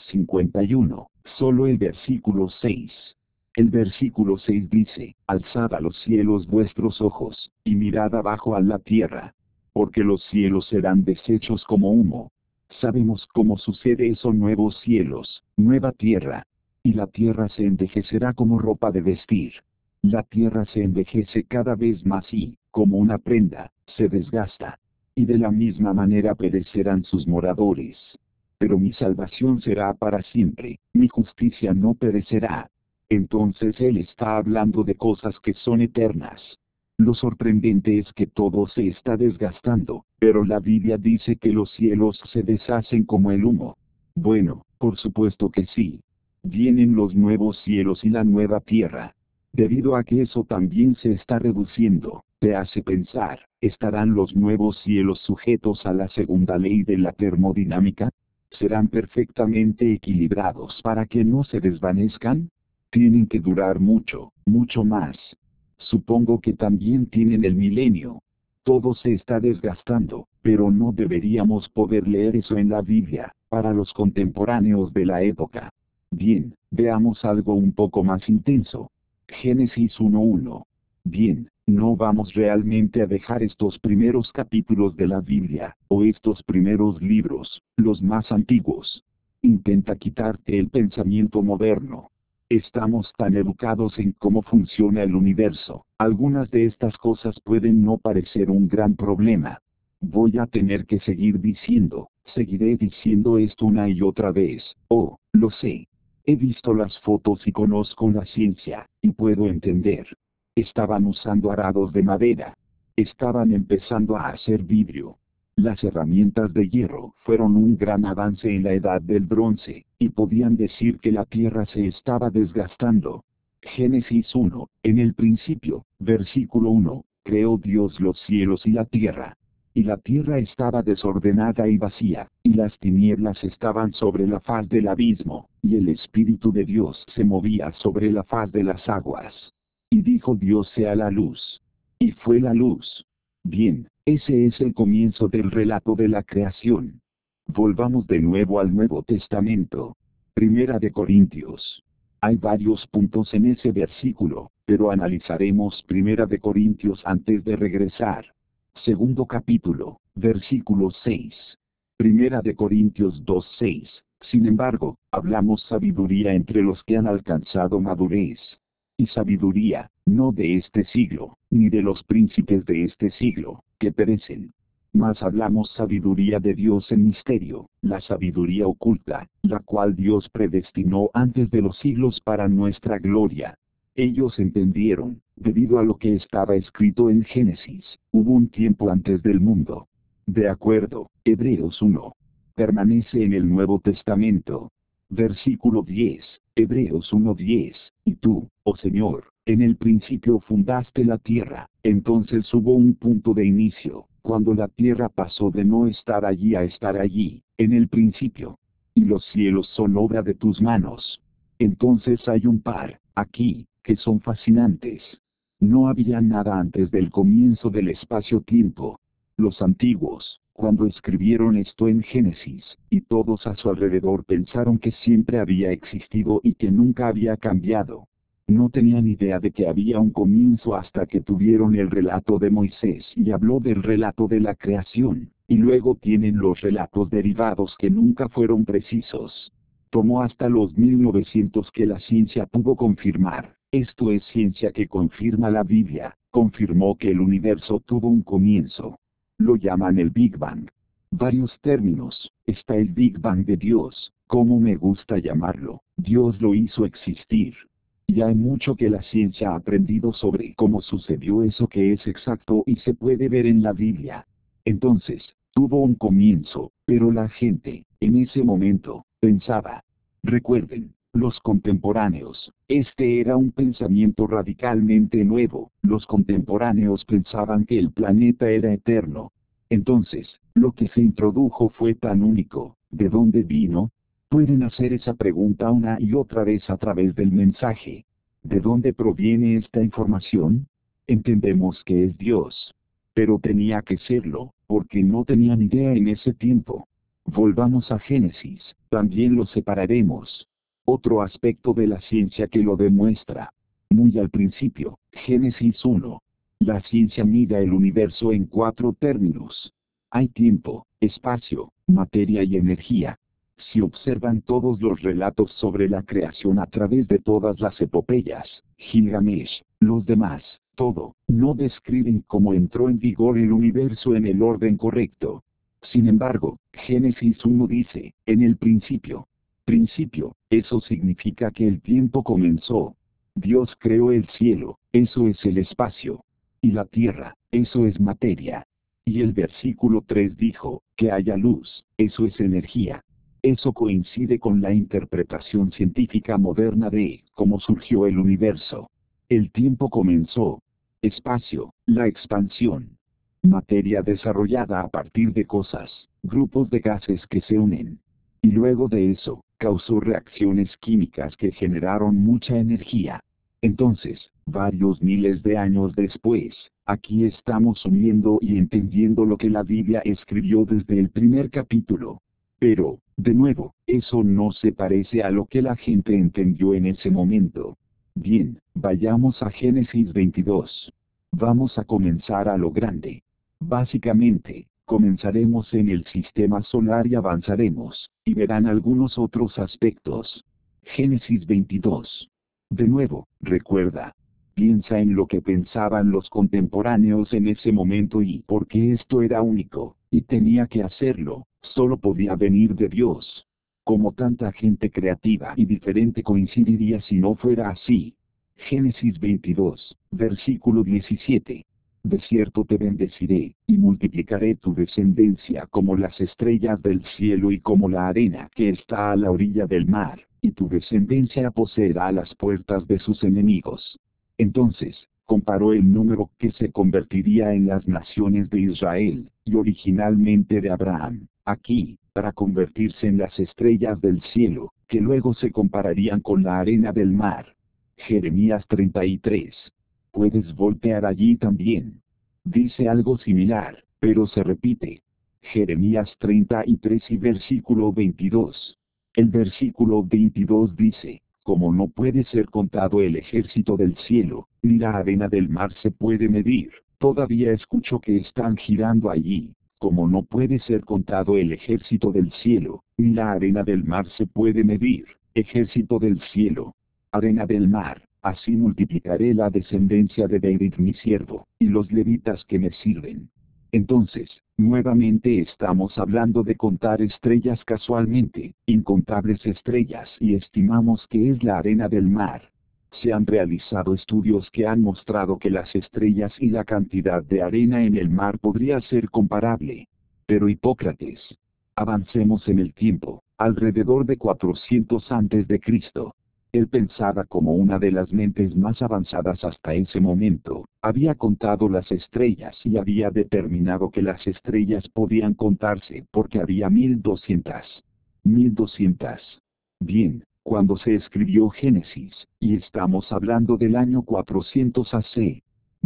51, solo el versículo 6. El versículo 6 dice, alzad a los cielos vuestros ojos, y mirad abajo a la tierra. Porque los cielos serán deshechos como humo. Sabemos cómo sucede eso: nuevos cielos, nueva tierra. Y la tierra se envejecerá como ropa de vestir. La tierra se envejece cada vez más y, como una prenda, se desgasta. Y de la misma manera perecerán sus moradores. Pero mi salvación será para siempre, mi justicia no perecerá. Entonces él está hablando de cosas que son eternas. Lo sorprendente es que todo se está desgastando, pero la Biblia dice que los cielos se deshacen como el humo. Bueno, por supuesto que sí. Vienen los nuevos cielos y la nueva tierra. Debido a que eso también se está reduciendo, te hace pensar, ¿estarán los nuevos cielos sujetos a la segunda ley de la termodinámica? ¿Serán perfectamente equilibrados para que no se desvanezcan? Tienen que durar mucho, mucho más. Supongo que también tienen el milenio. Todo se está desgastando, pero no deberíamos poder leer eso en la Biblia, para los contemporáneos de la época. Bien, veamos algo un poco más intenso. Génesis 1:1. Bien, no vamos realmente a dejar estos primeros capítulos de la Biblia, o estos primeros libros, los más antiguos. Intenta quitarte el pensamiento moderno. Estamos tan educados en cómo funciona el universo. Algunas de estas cosas pueden no parecer un gran problema. Voy a tener que seguiré diciendo esto una y otra vez. Oh, lo sé. He visto las fotos y conozco la ciencia, y puedo entender. Estaban usando arados de madera. Estaban empezando a hacer vidrio. Las herramientas de hierro fueron un gran avance en la edad del bronce, y podían decir que la tierra se estaba desgastando. Génesis 1, en el principio, versículo 1, creó Dios los cielos y la tierra. Y la tierra estaba desordenada y vacía, y las tinieblas estaban sobre la faz del abismo, y el Espíritu de Dios se movía sobre la faz de las aguas. Y dijo Dios: sea la luz. Y fue la luz. Bien, ese es el comienzo del relato de la creación. Volvamos de nuevo al Nuevo Testamento. Primera de Corintios. Hay varios puntos en ese versículo, pero analizaremos Primera de Corintios antes de regresar. Segundo capítulo, versículo 6. Primera de Corintios 2:6. Sin embargo, hablamos sabiduría entre los que han alcanzado madurez. Y sabiduría, no de este siglo, ni de los príncipes de este siglo, que perecen. Mas hablamos sabiduría de Dios en misterio, la sabiduría oculta, la cual Dios predestinó antes de los siglos para nuestra gloria. Ellos entendieron, debido a lo que estaba escrito en Génesis, hubo un tiempo antes del mundo. De acuerdo, Hebreos 1. Permanece en el Nuevo Testamento. Versículo 10, Hebreos 1:10, y tú, oh Señor, en el principio fundaste la tierra. Entonces hubo un punto de inicio, cuando la tierra pasó de no estar allí a estar allí, en el principio. Y los cielos son obra de tus manos. Entonces hay un par, aquí, que son fascinantes. No había nada antes del comienzo del espacio-tiempo. Los antiguos, cuando escribieron esto en Génesis, y todos a su alrededor pensaron que siempre había existido y que nunca había cambiado. No tenían idea de que había un comienzo hasta que tuvieron el relato de Moisés y habló del relato de la creación, y luego tienen los relatos derivados que nunca fueron precisos. Tomó hasta los 1900 que la ciencia pudo confirmar. Esto es ciencia que confirma la Biblia, confirmó que el universo tuvo un comienzo. Lo llaman el Big Bang. Varios términos. Está el Big Bang de Dios, como me gusta llamarlo. Dios lo hizo existir. Y hay mucho que la ciencia ha aprendido sobre cómo sucedió eso que es exacto y se puede ver en la Biblia. Entonces, tuvo un comienzo, pero la gente, en ese momento, pensaba. Recuerden, los contemporáneos, este era un pensamiento radicalmente nuevo, los contemporáneos pensaban que el planeta era eterno. Entonces, lo que se introdujo fue tan único, ¿de dónde vino? Pueden hacer esa pregunta una y otra vez a través del mensaje. ¿De dónde proviene esta información? Entendemos que es Dios. Pero tenía que serlo, porque no tenían idea en ese tiempo. Volvamos a Génesis, también lo separaremos. Otro aspecto de la ciencia que lo demuestra. Muy al principio, Génesis 1. La ciencia mira el universo en 4 términos. Hay tiempo, espacio, materia y energía. Si observan todos los relatos sobre la creación a través de todas las epopeyas, Gilgamesh, los demás, todo, no describen cómo entró en vigor el universo en el orden correcto. Sin embargo, Génesis 1 dice, en el principio. Principio, eso significa que el tiempo comenzó. Dios creó el cielo, eso es el espacio. Y la tierra, eso es materia. Y el versículo 3 dijo, que haya luz, eso es energía. Eso coincide con la interpretación científica moderna de cómo surgió el universo. El tiempo comenzó. Espacio, la expansión. Materia desarrollada a partir de cosas, grupos de gases que se unen. Y luego de eso, causó reacciones químicas que generaron mucha energía. Entonces, varios miles de años después, aquí estamos uniendo y entendiendo lo que la Biblia escribió desde el primer capítulo. Pero, de nuevo, eso no se parece a lo que la gente entendió en ese momento. Bien, vayamos a Génesis 22. Vamos a comenzar a lo grande. Básicamente, comenzaremos en el sistema solar y avanzaremos, y verán algunos otros aspectos. Génesis 22. De nuevo, recuerda. Piensa en lo que pensaban los contemporáneos en ese momento y por qué esto era único, y tenía que hacerlo, solo podía venir de Dios. Como tanta gente creativa y diferente coincidiría si no fuera así. Génesis 22, versículo 17. De cierto te bendeciré, y multiplicaré tu descendencia como las estrellas del cielo y como la arena que está a la orilla del mar, y tu descendencia poseerá las puertas de sus enemigos. Entonces, comparó el número que se convertiría en las naciones de Israel, y originalmente de Abraham, aquí, para convertirse en las estrellas del cielo, que luego se compararían con la arena del mar. Jeremías 33. Puedes voltear allí también. Dice algo similar, pero se repite. Jeremías 33 y versículo 22. El versículo 22 dice, como no puede ser contado el ejército del cielo, ni la arena del mar se puede medir, todavía escucho que están girando allí, como no puede ser contado el ejército del cielo, ni la arena del mar se puede medir, ejército del cielo, arena del mar, así multiplicaré la descendencia de David mi siervo, y los levitas que me sirven. Entonces, nuevamente estamos hablando de contar estrellas casualmente, incontables estrellas, y estimamos que es la arena del mar. Se han realizado estudios que han mostrado que las estrellas y la cantidad de arena en el mar podría ser comparable. Pero Hipócrates. Avancemos en el tiempo, alrededor de 400 antes de Cristo. Él pensaba como una de las mentes más avanzadas hasta ese momento, había contado las estrellas y había determinado que las estrellas podían contarse porque había 1200. 1200. Bien, cuando se escribió Génesis, y estamos hablando del año 400 AC.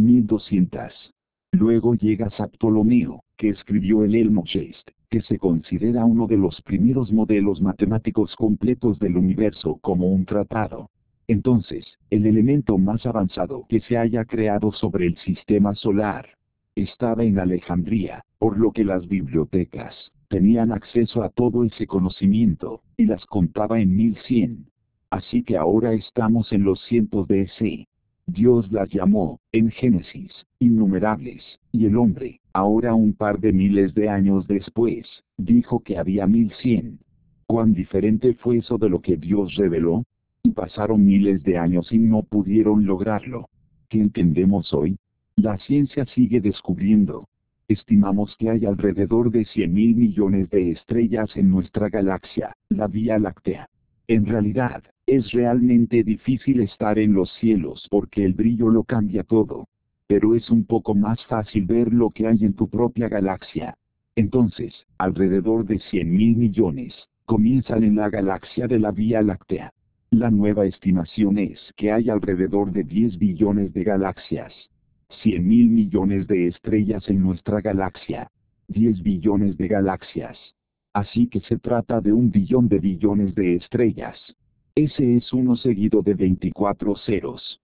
1200. Luego llega San Ptolomeo, que escribió el Almagest, que se considera uno de los primeros modelos matemáticos completos del universo como un tratado. Entonces, el elemento más avanzado que se haya creado sobre el sistema solar estaba en Alejandría, por lo que las bibliotecas tenían acceso a todo ese conocimiento, y las contaba en 1100. Así que ahora estamos en los cientos de ese. Dios las llamó, en Génesis, innumerables, y el hombre, ahora un par de miles de años después, dijo que había 1100. ¿Cuán diferente fue eso de lo que Dios reveló? Y pasaron miles de años y no pudieron lograrlo. ¿Qué entendemos hoy? La ciencia sigue descubriendo. Estimamos que hay alrededor de 100.000 millones de estrellas en nuestra galaxia, la Vía Láctea. En realidad, es realmente difícil estar en los cielos porque el brillo lo cambia todo. Pero es un poco más fácil ver lo que hay en tu propia galaxia. Entonces, alrededor de 100.000 millones, comienzan en la galaxia de la Vía Láctea. La nueva estimación es que hay alrededor de 10 billones de galaxias. 100.000 millones de estrellas en nuestra galaxia. 10 billones de galaxias. Así que se trata de 1 billón de billones de estrellas. Ese es uno seguido de 24 ceros.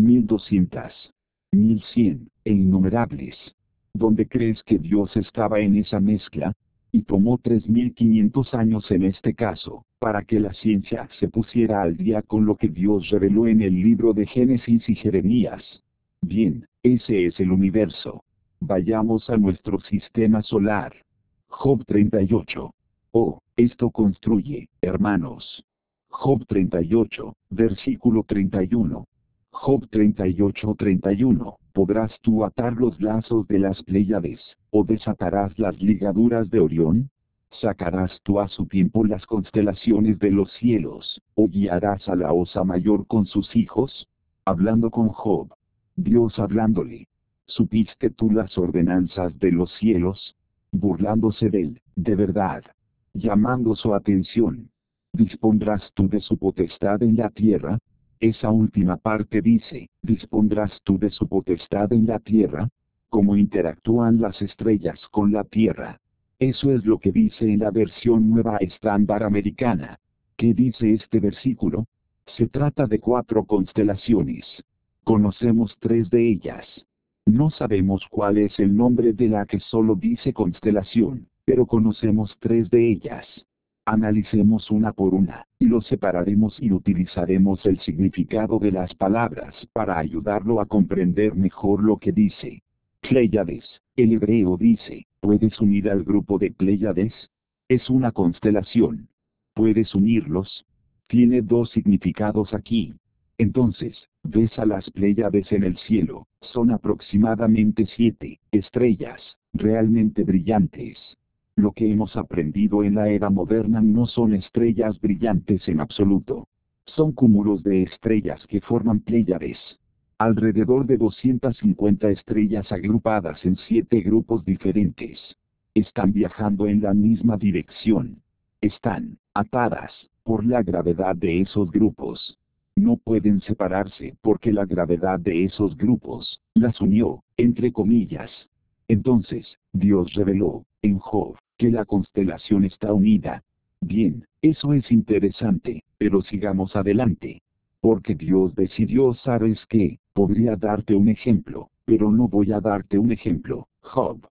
1200. 1100, e innumerables. ¿Dónde crees que Dios estaba en esa mezcla? Y tomó 3500 años en este caso, para que la ciencia se pusiera al día con lo que Dios reveló en el libro de Génesis y Jeremías. Bien, ese es el universo. Vayamos a nuestro sistema solar. Job 38. Oh, esto construye, hermanos. Job 38, versículo 31. Job 38:31, ¿podrás tú atar los lazos de las Pléyades, o desatarás las ligaduras de Orión? ¿Sacarás tú a su tiempo las constelaciones de los cielos, o guiarás a la Osa Mayor con sus hijos? Hablando con Job. Dios hablándole. ¿Supiste tú las ordenanzas de los cielos? Burlándose de él, de verdad. Llamando su atención. ¿Dispondrás tú de su potestad en la tierra? Esa última parte dice, ¿dispondrás tú de su potestad en la tierra? ¿Cómo interactúan las estrellas con la tierra? Eso es lo que dice en la versión nueva estándar americana. ¿Qué dice este versículo? Se trata de 4 constelaciones. Conocemos 3 de ellas. No sabemos cuál es el nombre de la que solo dice constelación, pero conocemos 3 de ellas. Analicemos una por una, y lo separaremos y utilizaremos el significado de las palabras para ayudarlo a comprender mejor lo que dice. Pléyades, el hebreo dice, ¿puedes unir al grupo de Pléyades? Es una constelación. ¿Puedes unirlos? Tiene 2 significados aquí. Entonces, ves a las Pléyades en el cielo, son aproximadamente 7 estrellas, realmente brillantes. Lo que hemos aprendido en la era moderna no son estrellas brillantes en absoluto. Son cúmulos de estrellas que forman Pléyades. Alrededor de 250 estrellas agrupadas en 7 grupos diferentes. Están viajando en la misma dirección. Están atadas por la gravedad de esos grupos. No pueden separarse porque la gravedad de esos grupos las unió, entre comillas. Entonces, Dios reveló, en Job, que la constelación está unida. Bien, eso es interesante, pero sigamos adelante. Porque Dios decidió, ¿sabes qué? Podría darte un ejemplo, pero no voy a darte un ejemplo, Job.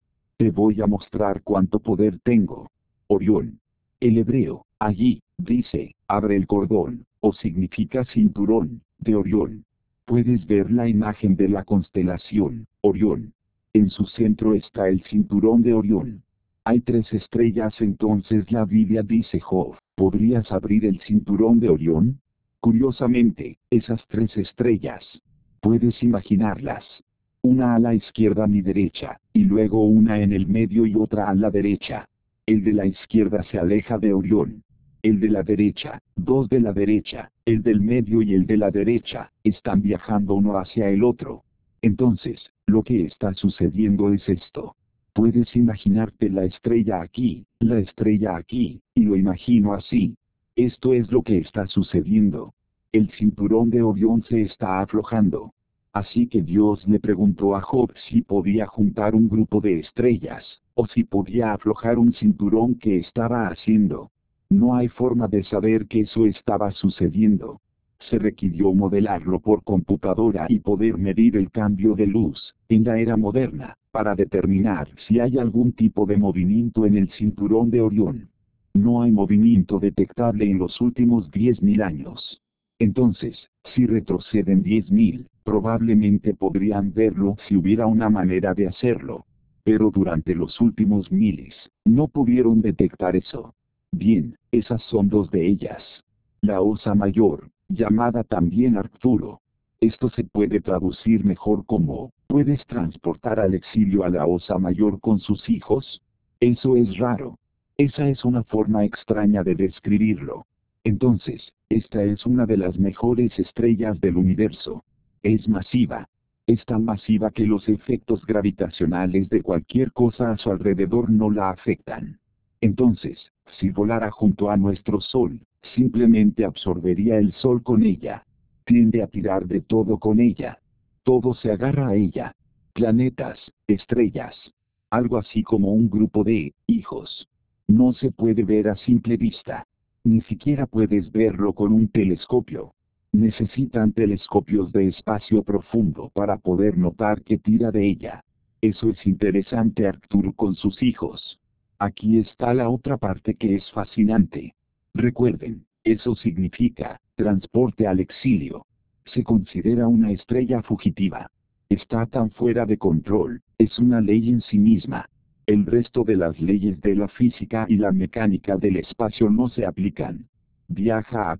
Te voy a mostrar cuánto poder tengo. Orión. El hebreo, allí, dice, abre el cordón, o significa cinturón, de Orión. Puedes ver la imagen de la constelación, Orión. En su centro está el cinturón de Orión. Hay 3 estrellas, entonces la Biblia dice: Job, ¿podrías abrir el cinturón de Orión? Curiosamente, esas 3 estrellas. Puedes imaginarlas. Una a la izquierda ni derecha, y luego una en el medio y otra a la derecha. El de la izquierda se aleja de Orión. El de la derecha, 2 de la derecha, el del medio y el de la derecha, están viajando uno hacia el otro. Entonces, lo que está sucediendo es esto. Puedes imaginarte la estrella aquí, la estrella aquí, y lo imagino así. Esto es lo que está sucediendo. El cinturón de Orión se está aflojando. Así que Dios le preguntó a Job si podía juntar un grupo de estrellas, o si podía aflojar un cinturón que estaba haciendo. No hay forma de saber que eso estaba sucediendo. Se requirió modelarlo por computadora y poder medir el cambio de luz, en la era moderna, para determinar si hay algún tipo de movimiento en el cinturón de Orión. No hay movimiento detectable en los últimos 10.000 años. Entonces, si retroceden 10.000, probablemente podrían verlo si hubiera una manera de hacerlo. Pero durante los últimos miles, no pudieron detectar eso. Bien, esas son 2 de ellas. La Osa Mayor, llamada también Arcturo. Esto se puede traducir mejor como: ¿puedes transportar al exilio a la Osa Mayor con sus hijos? Eso es raro. Esa es una forma extraña de describirlo. Entonces, esta es una de las mejores estrellas del universo. Es masiva. Es tan masiva que los efectos gravitacionales de cualquier cosa a su alrededor no la afectan. Entonces, si volara junto a nuestro Sol, simplemente absorbería el Sol con ella. Tiende a tirar de todo con ella. Todo se agarra a ella. Planetas, estrellas. Algo así como un grupo de hijos. No se puede ver a simple vista. Ni siquiera puedes verlo con un telescopio. Necesitan telescopios de espacio profundo para poder notar que tira de ella. Eso es interesante. Arctur con sus hijos. Aquí está la otra parte que es fascinante. Recuerden, eso significa transporte al exilio. Se considera una estrella fugitiva. Está tan fuera de control, es una ley en sí misma. El resto de las leyes de la física y la mecánica del espacio no se aplican. Viaja a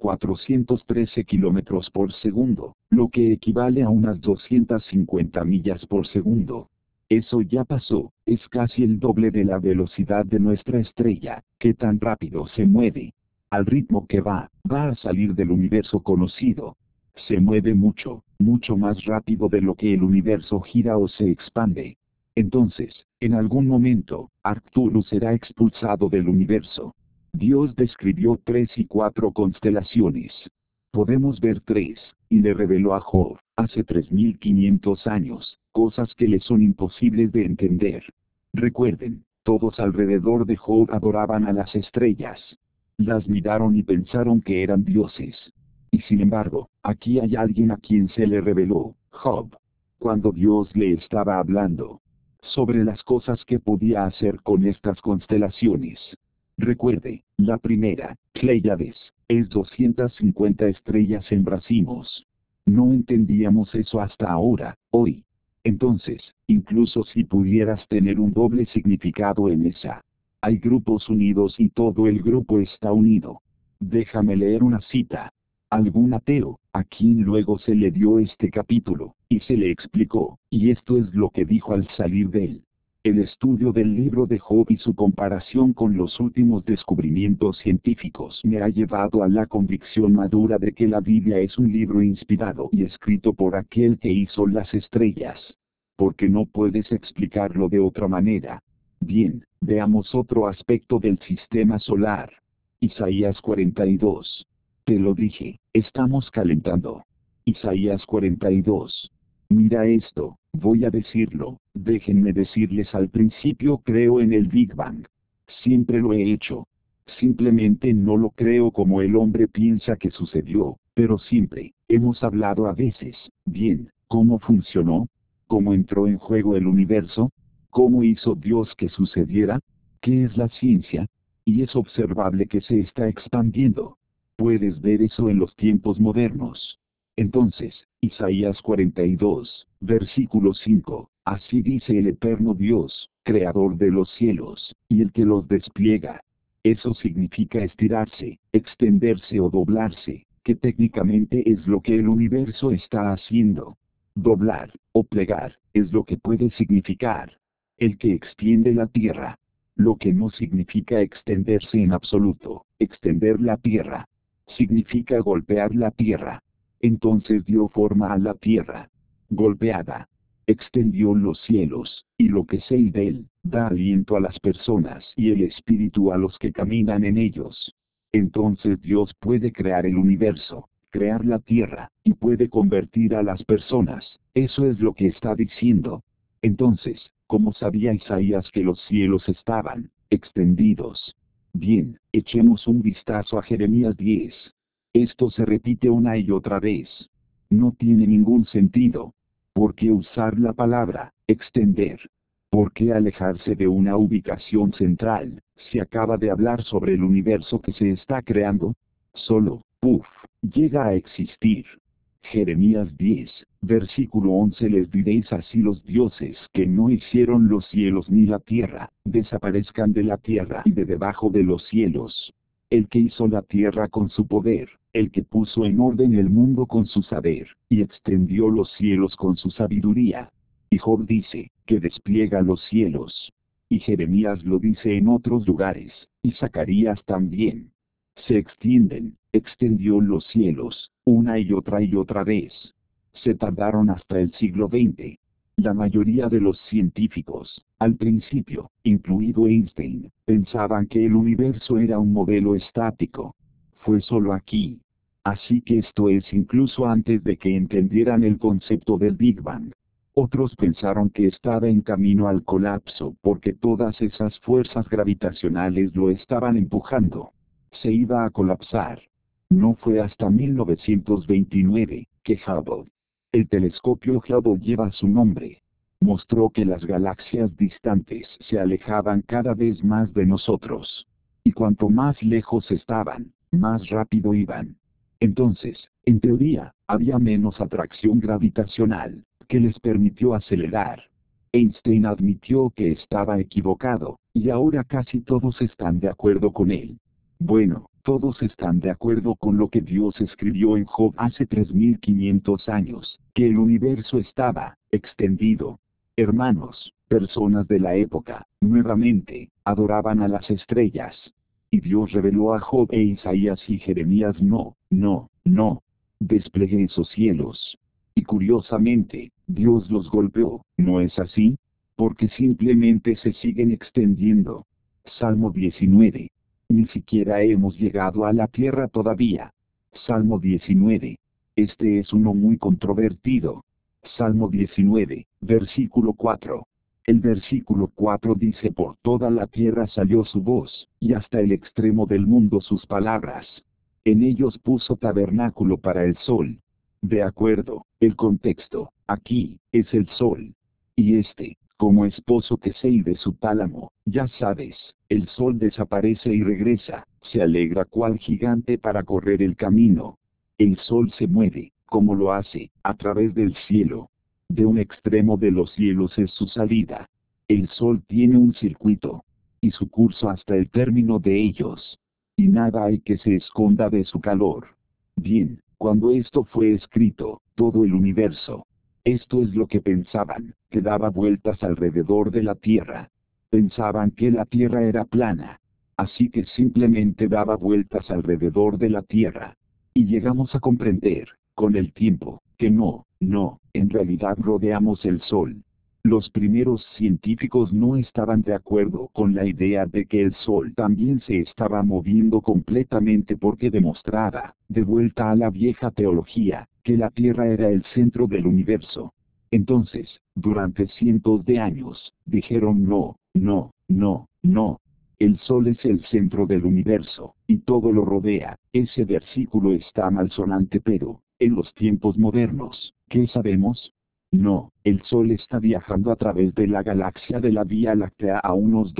413 kilómetros por segundo, lo que equivale a unas 250 millas por segundo. Eso ya pasó, es casi el doble de la velocidad de nuestra estrella. ¿Qué tan rápido se mueve? Al ritmo que va a salir del universo conocido. Se mueve mucho, mucho más rápido de lo que el universo gira o se expande. Entonces, en algún momento, Arcturus será expulsado del universo. Dios describió 3 y 4 constelaciones. Podemos ver 3, y le reveló a Job, hace 3.500 años, cosas que le son imposibles de entender. Recuerden, todos alrededor de Job adoraban a las estrellas. Las miraron y pensaron que eran dioses. Y sin embargo, aquí hay alguien a quien se le reveló, Job. Cuando Dios le estaba hablando sobre las cosas que podía hacer con estas constelaciones. Recuerde, la primera, Pléyades, es 250 estrellas en racimos. No entendíamos eso hasta ahora, hoy. Entonces, incluso si pudieras tener un doble significado en esa. Hay grupos unidos y todo el grupo está unido. Déjame leer una cita. Algún ateo, a quien luego se le dio este capítulo, y se le explicó, y esto es lo que dijo al salir de él. El estudio del libro de Job y su comparación con los últimos descubrimientos científicos me ha llevado a la convicción madura de que la Biblia es un libro inspirado y escrito por aquel que hizo las estrellas. Porque no puedes explicarlo de otra manera. Bien, veamos otro aspecto del sistema solar. Isaías 42. Te lo dije, estamos calentando. Isaías 42. Mira esto, voy a decirlo, déjenme decirles al principio creo en el Big Bang. Siempre lo he hecho. Simplemente no lo creo como el hombre piensa que sucedió, pero siempre, hemos hablado a veces, bien, ¿cómo funcionó? ¿Cómo entró en juego el universo? ¿Cómo hizo Dios que sucediera? ¿Qué es la ciencia? Y es observable que se está expandiendo. Puedes ver eso en los tiempos modernos. Entonces, Isaías 42, versículo 5, así dice el eterno Dios, creador de los cielos, y el que los despliega. Eso significa estirarse, extenderse o doblarse, que técnicamente es lo que el universo está haciendo. Doblar, o plegar, es lo que puede significar. El que extiende la tierra. Lo que no significa extenderse en absoluto, extender la tierra. Significa golpear la tierra. Entonces dio forma a la tierra. Golpeada. Extendió los cielos, y lo que sé de él, da aliento a las personas y el espíritu a los que caminan en ellos. Entonces Dios puede crear el universo, crear la tierra, y puede convertir a las personas, eso es lo que está diciendo. Entonces, ¿cómo sabía Isaías que los cielos estaban extendidos? Bien, echemos un vistazo a Jeremías 10. Esto se repite una y otra vez. No tiene ningún sentido. ¿Por qué usar la palabra extender? ¿Por qué alejarse de una ubicación central? Se acaba de hablar sobre el universo que se está creando. Solo, puff, llega a existir. Jeremías 10, versículo 11 les diréis así los dioses que no hicieron los cielos ni la tierra, desaparezcan de la tierra y de debajo de los cielos. El que hizo la tierra con su poder, el que puso en orden el mundo con su saber, y extendió los cielos con su sabiduría. Y Job dice, que despliega los cielos. Y Jeremías lo dice en otros lugares, y Zacarías también. Se extienden, extendió los cielos, una y otra vez. Se tardaron hasta el siglo XX. La mayoría de los científicos, al principio, incluido Einstein, pensaban que el universo era un modelo estático. Fue solo aquí. Así que esto es incluso antes de que entendieran el concepto del Big Bang. Otros pensaron que estaba en camino al colapso porque todas esas fuerzas gravitacionales lo estaban empujando. Se iba a colapsar. No fue hasta 1929 que Hubble, el telescopio Hubble lleva su nombre, mostró que las galaxias distantes se alejaban cada vez más de nosotros. Y cuanto más lejos estaban, más rápido iban. Entonces, en teoría, había menos atracción gravitacional, que les permitió acelerar. Einstein admitió que estaba equivocado, y ahora casi todos están de acuerdo con él. Bueno, todos están de acuerdo con lo que Dios escribió en Job hace 3500 años, que el universo estaba extendido. Hermanos, personas de la época, nuevamente, adoraban a las estrellas. Y Dios reveló a Job e Isaías y Jeremías no, desplegué esos cielos. Y curiosamente, Dios los golpeó, ¿no es así? Porque simplemente se siguen extendiendo. Salmo 19. Ni siquiera hemos llegado a la tierra todavía. Salmo 19. Este es uno muy controvertido. Salmo 19, versículo 4. El versículo 4 dice: por toda la tierra salió su voz, y hasta el extremo del mundo sus palabras. En ellos puso tabernáculo para el sol. De acuerdo, el contexto, aquí, es el sol. Y como esposo que se de su tálamo, ya sabes, el sol desaparece y regresa, se alegra cual gigante para correr el camino. El sol se mueve, como lo hace, a través del cielo. De un extremo de los cielos es su salida. El sol tiene un circuito. Y su curso hasta el término de ellos. Y nada hay que se esconda de su calor. Bien, cuando esto fue escrito, todo el universo. Esto es lo que pensaban, que daba vueltas alrededor de la Tierra. Pensaban que la Tierra era plana. Así que simplemente daba vueltas alrededor de la Tierra. Y llegamos a comprender, con el tiempo, que no, en realidad rodeamos el Sol. Los primeros científicos no estaban de acuerdo con la idea de que el Sol también se estaba moviendo completamente porque demostraba, de vuelta a la vieja teología, que la Tierra era el centro del universo. Entonces, durante cientos de años, dijeron no. El Sol es el centro del universo, y todo lo rodea. Ese versículo está malsonante, pero, en los tiempos modernos, ¿qué sabemos? No, el Sol está viajando a través de la galaxia de la Vía Láctea a unos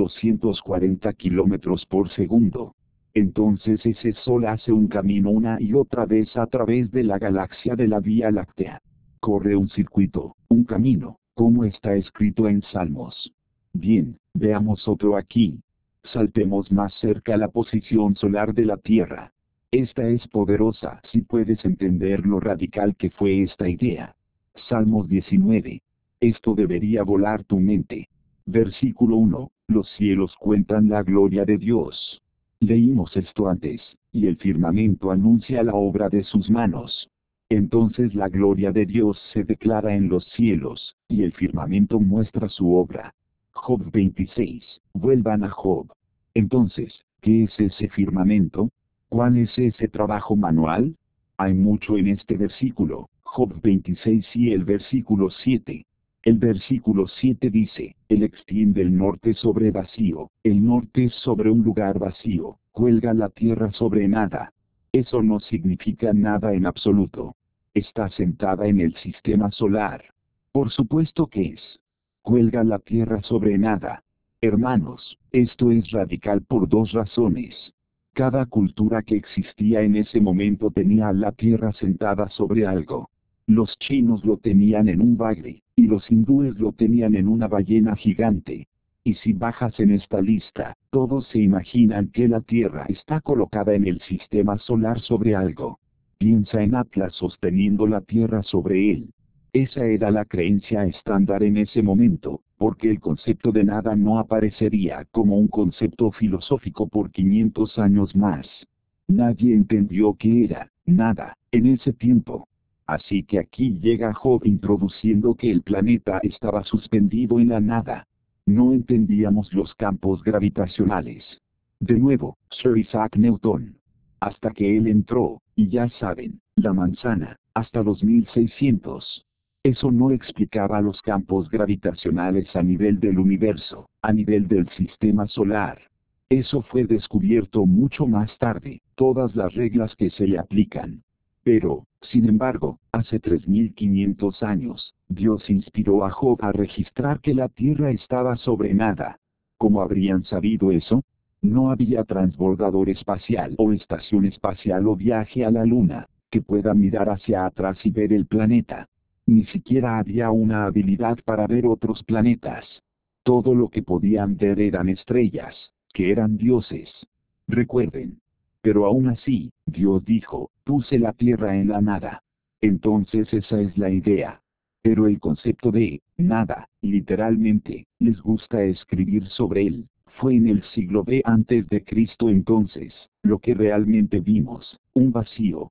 240 kilómetros por segundo. Entonces ese Sol hace un camino una y otra vez a través de la galaxia de la Vía Láctea. Corre un circuito, un camino, como está escrito en Salmos. Bien, veamos otro aquí. Saltemos más cerca a la posición solar de la Tierra. Esta es poderosa si puedes entender lo radical que fue esta idea. Salmos 19. Esto debería volar tu mente. Versículo 1. Los cielos cuentan la gloria de Dios. Leímos esto antes, y el firmamento anuncia la obra de sus manos. Entonces la gloria de Dios se declara en los cielos, y el firmamento muestra su obra. Job 26. Vuelvan a Job. Entonces, ¿qué es ese firmamento? ¿Cuál es ese trabajo manual? Hay mucho en este versículo, Job 26 y el versículo 7. El versículo 7 dice, Él extiende el norte sobre vacío, el norte sobre un lugar vacío, cuelga la tierra sobre nada. Eso no significa nada en absoluto. Está sentada en el sistema solar. Por supuesto que es. Cuelga la tierra sobre nada. Hermanos, esto es radical por dos razones. Cada cultura que existía en ese momento tenía la tierra sentada sobre algo. Los chinos lo tenían en un bagre, y los hindúes lo tenían en una ballena gigante. Y si bajas en esta lista, todos se imaginan que la Tierra está colocada en el sistema solar sobre algo. Piensa en Atlas sosteniendo la Tierra sobre él. Esa era la creencia estándar en ese momento, porque el concepto de nada no aparecería como un concepto filosófico por 500 años más. Nadie entendió qué era nada en ese tiempo. Así que aquí llega Job introduciendo que el planeta estaba suspendido en la nada. No entendíamos los campos gravitacionales. De nuevo, Sir Isaac Newton. Hasta que él entró, y ya saben, la manzana, hasta los 1600. Eso no explicaba los campos gravitacionales a nivel del universo, a nivel del sistema solar. Eso fue descubierto mucho más tarde, todas las reglas que se le aplican. Pero, sin embargo, hace 3500 años, Dios inspiró a Job a registrar que la Tierra estaba sobre nada. ¿Cómo habrían sabido eso? No había transbordador espacial o estación espacial o viaje a la Luna, que pueda mirar hacia atrás y ver el planeta. Ni siquiera había una habilidad para ver otros planetas. Todo lo que podían ver eran estrellas, que eran dioses. Recuerden. Pero aún así, Dios dijo, puse la tierra en la nada. Entonces esa es la idea. Pero el concepto de nada, literalmente, les gusta escribir sobre él. Fue en el siglo B antes de Cristo entonces, lo que realmente vimos, un vacío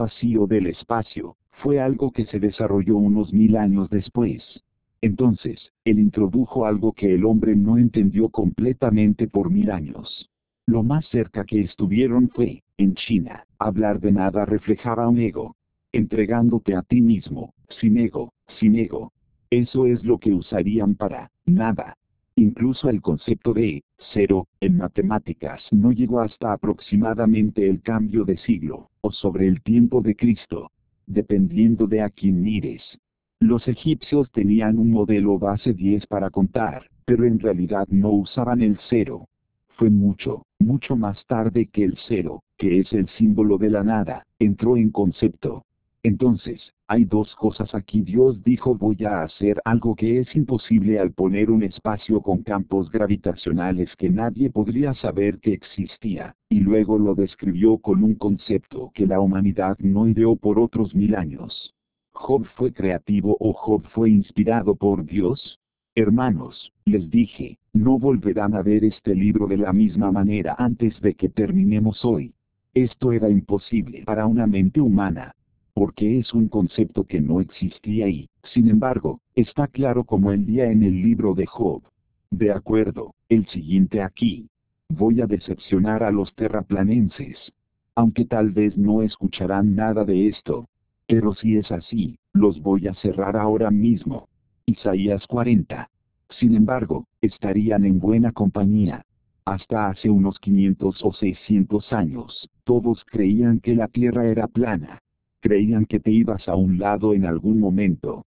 del espacio, fue algo que se desarrolló unos 1000 años después. Entonces, él introdujo algo que el hombre no entendió completamente por 1000 años. Lo más cerca que estuvieron fue, en China, hablar de nada reflejaba un ego. Entregándote a ti mismo, sin ego, sin ego. Eso es lo que usarían para, nada. Incluso el concepto de cero en matemáticas no llegó hasta aproximadamente el cambio de siglo, o sobre el tiempo de Cristo. Dependiendo de a quién mires. Los egipcios tenían un modelo base 10 para contar, pero en realidad no usaban el cero. Fue mucho más tarde que el cero, que es el símbolo de la nada, entró en concepto. Entonces, hay dos cosas aquí. Dios dijo voy a hacer algo que es imposible al poner un espacio con campos gravitacionales que nadie podría saber que existía, y luego lo describió con un concepto que la humanidad no ideó por otros 1000 años. ¿Job fue creativo o Job fue inspirado por Dios? Hermanos, les dije, no volverán a ver este libro de la misma manera antes de que terminemos hoy. Esto era imposible para una mente humana. Porque es un concepto que no existía y, sin embargo, está claro como el día en el libro de Job. De acuerdo, el siguiente aquí. Voy a decepcionar a los terraplanenses. Aunque tal vez no escucharán nada de esto. Pero si es así, los voy a cerrar ahora mismo. Isaías 40. Sin embargo, estarían en buena compañía. Hasta hace unos 500 o 600 años, todos creían que la Tierra era plana. Creían que te ibas a un lado en algún momento.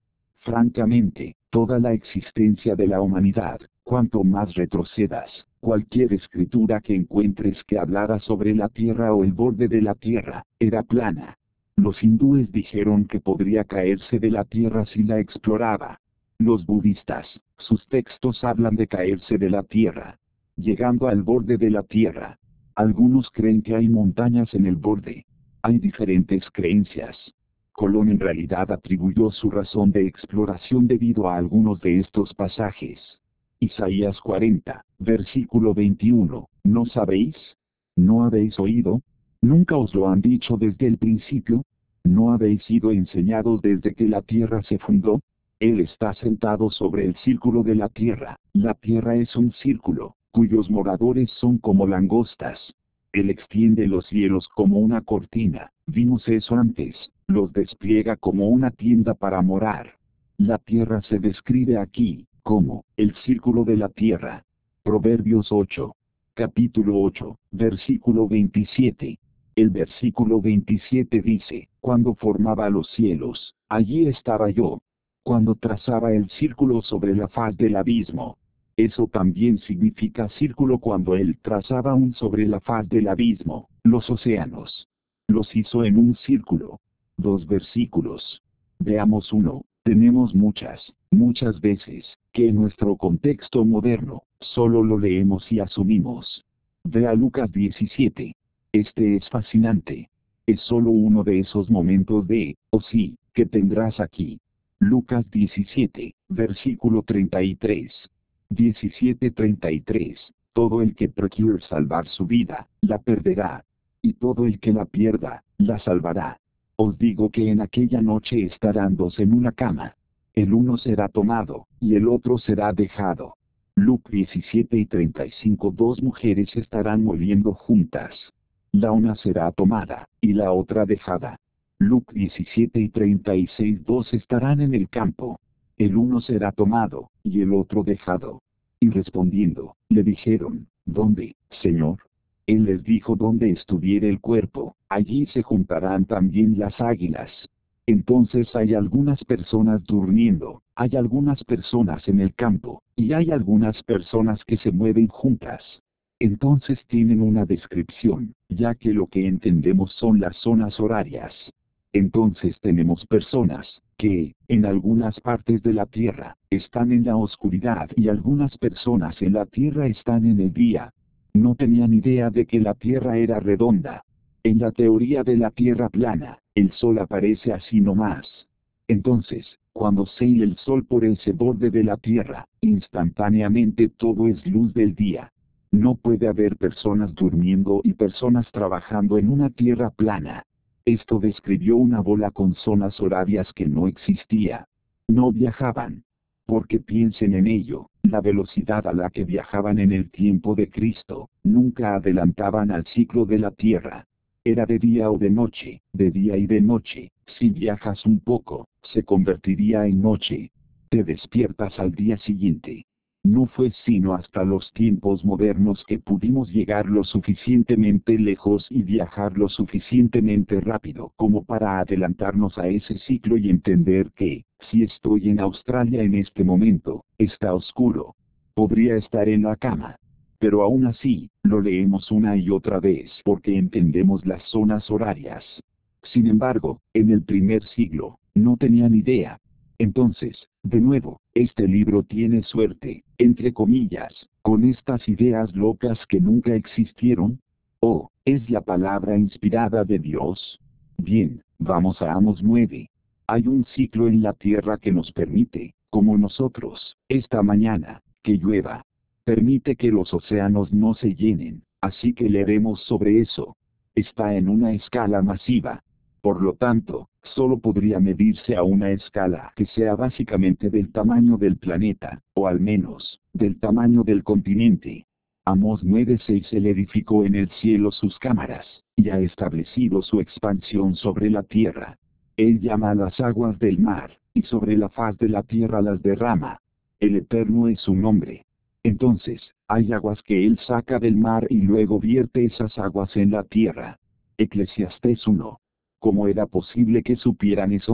Francamente, toda la existencia de la humanidad, cuanto más retrocedas, cualquier escritura que encuentres que hablara sobre la Tierra o el borde de la Tierra, era plana. Los hindúes dijeron que podría caerse de la Tierra si la exploraba. Los budistas, sus textos hablan de caerse de la Tierra, llegando al borde de la Tierra. Algunos creen que hay montañas en el borde. Hay diferentes creencias. Colón en realidad atribuyó su razón de exploración debido a algunos de estos pasajes. Isaías 40, versículo 21, ¿no sabéis? ¿No habéis oído? ¿Nunca os lo han dicho desde el principio? ¿No habéis sido enseñados desde que la tierra se fundó? Él está sentado sobre el círculo de la tierra. La tierra es un círculo, cuyos moradores son como langostas. Él extiende los cielos como una cortina, vimos eso antes, los despliega como una tienda para morar. La tierra se describe aquí, como, el círculo de la tierra. Proverbios 8. Capítulo 8, versículo 27. El versículo 27 dice, cuando formaba los cielos, allí estaba yo. Cuando trazaba el círculo sobre la faz del abismo. Eso también significa círculo cuando él trazaba un sobre la faz del abismo, los océanos. Los hizo en un círculo. 2 versículos. Veamos uno. Tenemos muchas veces, que en nuestro contexto moderno, solo lo leemos y asumimos. Vea Lucas 17. Este es fascinante. Es solo uno de esos momentos de, oh sí, que tendrás aquí. Lucas 17, versículo 33. 17:33, todo el que procure salvar su vida, la perderá. Y todo el que la pierda, la salvará. Os digo que en aquella noche estarán dos en una cama. El uno será tomado, y el otro será dejado. Lucas 17:35, dos mujeres estarán moliendo juntas. La una será tomada, y la otra dejada. Lucas 17:36, dos estarán en el campo. El uno será tomado, y el otro dejado. Y respondiendo, le dijeron, ¿dónde, Señor? Él les dijo, donde estuviere el cuerpo, allí se juntarán también las águilas. Entonces hay algunas personas durmiendo, hay algunas personas en el campo, y hay algunas personas que se mueven juntas. Entonces tienen una descripción, ya que lo que entendemos son las zonas horarias. Entonces tenemos personas, que, en algunas partes de la tierra, están en la oscuridad y algunas personas en la tierra están en el día. No tenían idea de que la tierra era redonda. En la teoría de la tierra plana, el sol aparece así nomás. Entonces, cuando sale el sol por ese borde de la tierra, instantáneamente todo es luz del día. No puede haber personas durmiendo y personas trabajando en una tierra plana. Esto describió una bola con zonas horarias que no existía. No viajaban. Porque piensen en ello, la velocidad a la que viajaban en el tiempo de Cristo, nunca adelantaban al ciclo de la tierra. Era de día o de noche, de día y de noche. Si viajas un poco, se convertiría en noche. Te despiertas al día siguiente. No fue sino hasta los tiempos modernos que pudimos llegar lo suficientemente lejos y viajar lo suficientemente rápido como para adelantarnos a ese ciclo y entender que, si estoy en Australia en este momento, está oscuro. Podría estar en la cama. Pero aún así, lo leemos una y otra vez porque entendemos las zonas horarias. Sin embargo, en el primer siglo, no tenían idea. Entonces, de nuevo, este libro tiene suerte, entre comillas, con estas ideas locas que nunca existieron. Oh, ¿es la palabra inspirada de Dios? Bien, vamos a Amos 9. Hay un ciclo en la tierra que nos permite, como nosotros, esta mañana, que llueva. Permite que los océanos no se llenen, así que leeremos sobre eso. Está en una escala masiva. Por lo tanto, solo podría medirse a una escala que sea básicamente del tamaño del planeta, o al menos, del tamaño del continente. Amos 9:6 Él edificó en el cielo sus cámaras, y ha establecido su expansión sobre la tierra. Él llama a las aguas del mar, y sobre la faz de la tierra las derrama. El Eterno es su nombre. Entonces, hay aguas que Él saca del mar y luego vierte esas aguas en la tierra. Eclesiastés 1. ¿Cómo era posible que supieran eso?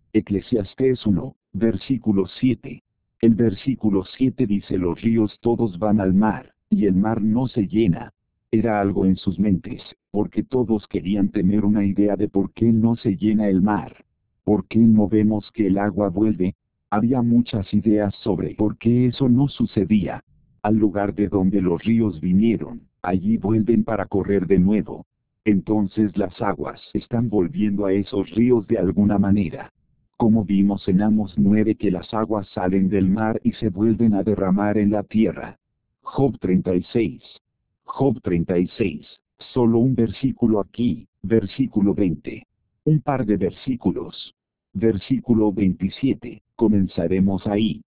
Eclesiastés 1, versículo 7. El versículo 7 dice: los ríos todos van al mar, y el mar no se llena. Era algo en sus mentes, porque todos querían tener una idea de por qué no se llena el mar. ¿Por qué no vemos que el agua vuelve? Había muchas ideas sobre por qué eso no sucedía. Al lugar de donde los ríos vinieron, allí vuelven para correr de nuevo. Entonces las aguas están volviendo a esos ríos de alguna manera. Como vimos en Amos 9, que las aguas salen del mar y se vuelven a derramar en la tierra. Job 36. Job 36, solo un versículo aquí, versículo 20. Un par de versículos. Versículo 27, comenzaremos ahí.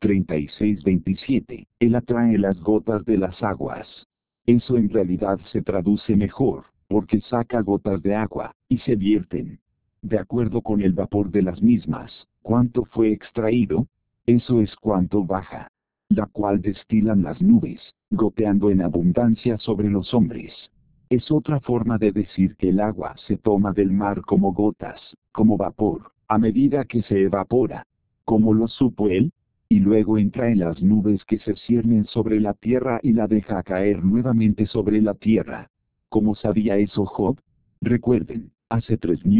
36-27, Él atrae las gotas de las aguas. Eso en realidad se traduce mejor, porque saca gotas de agua, y se vierten. De acuerdo con el vapor de las mismas, ¿cuánto fue extraído? Eso es cuánto baja. La cual destilan las nubes, goteando en abundancia sobre los hombres. Es otra forma de decir que el agua se toma del mar como gotas, como vapor, a medida que se evapora. ¿Cómo lo supo él? Y luego entra en las nubes que se ciernen sobre la tierra y la deja caer nuevamente sobre la tierra. ¿Cómo sabía eso Job? Recuerden, hace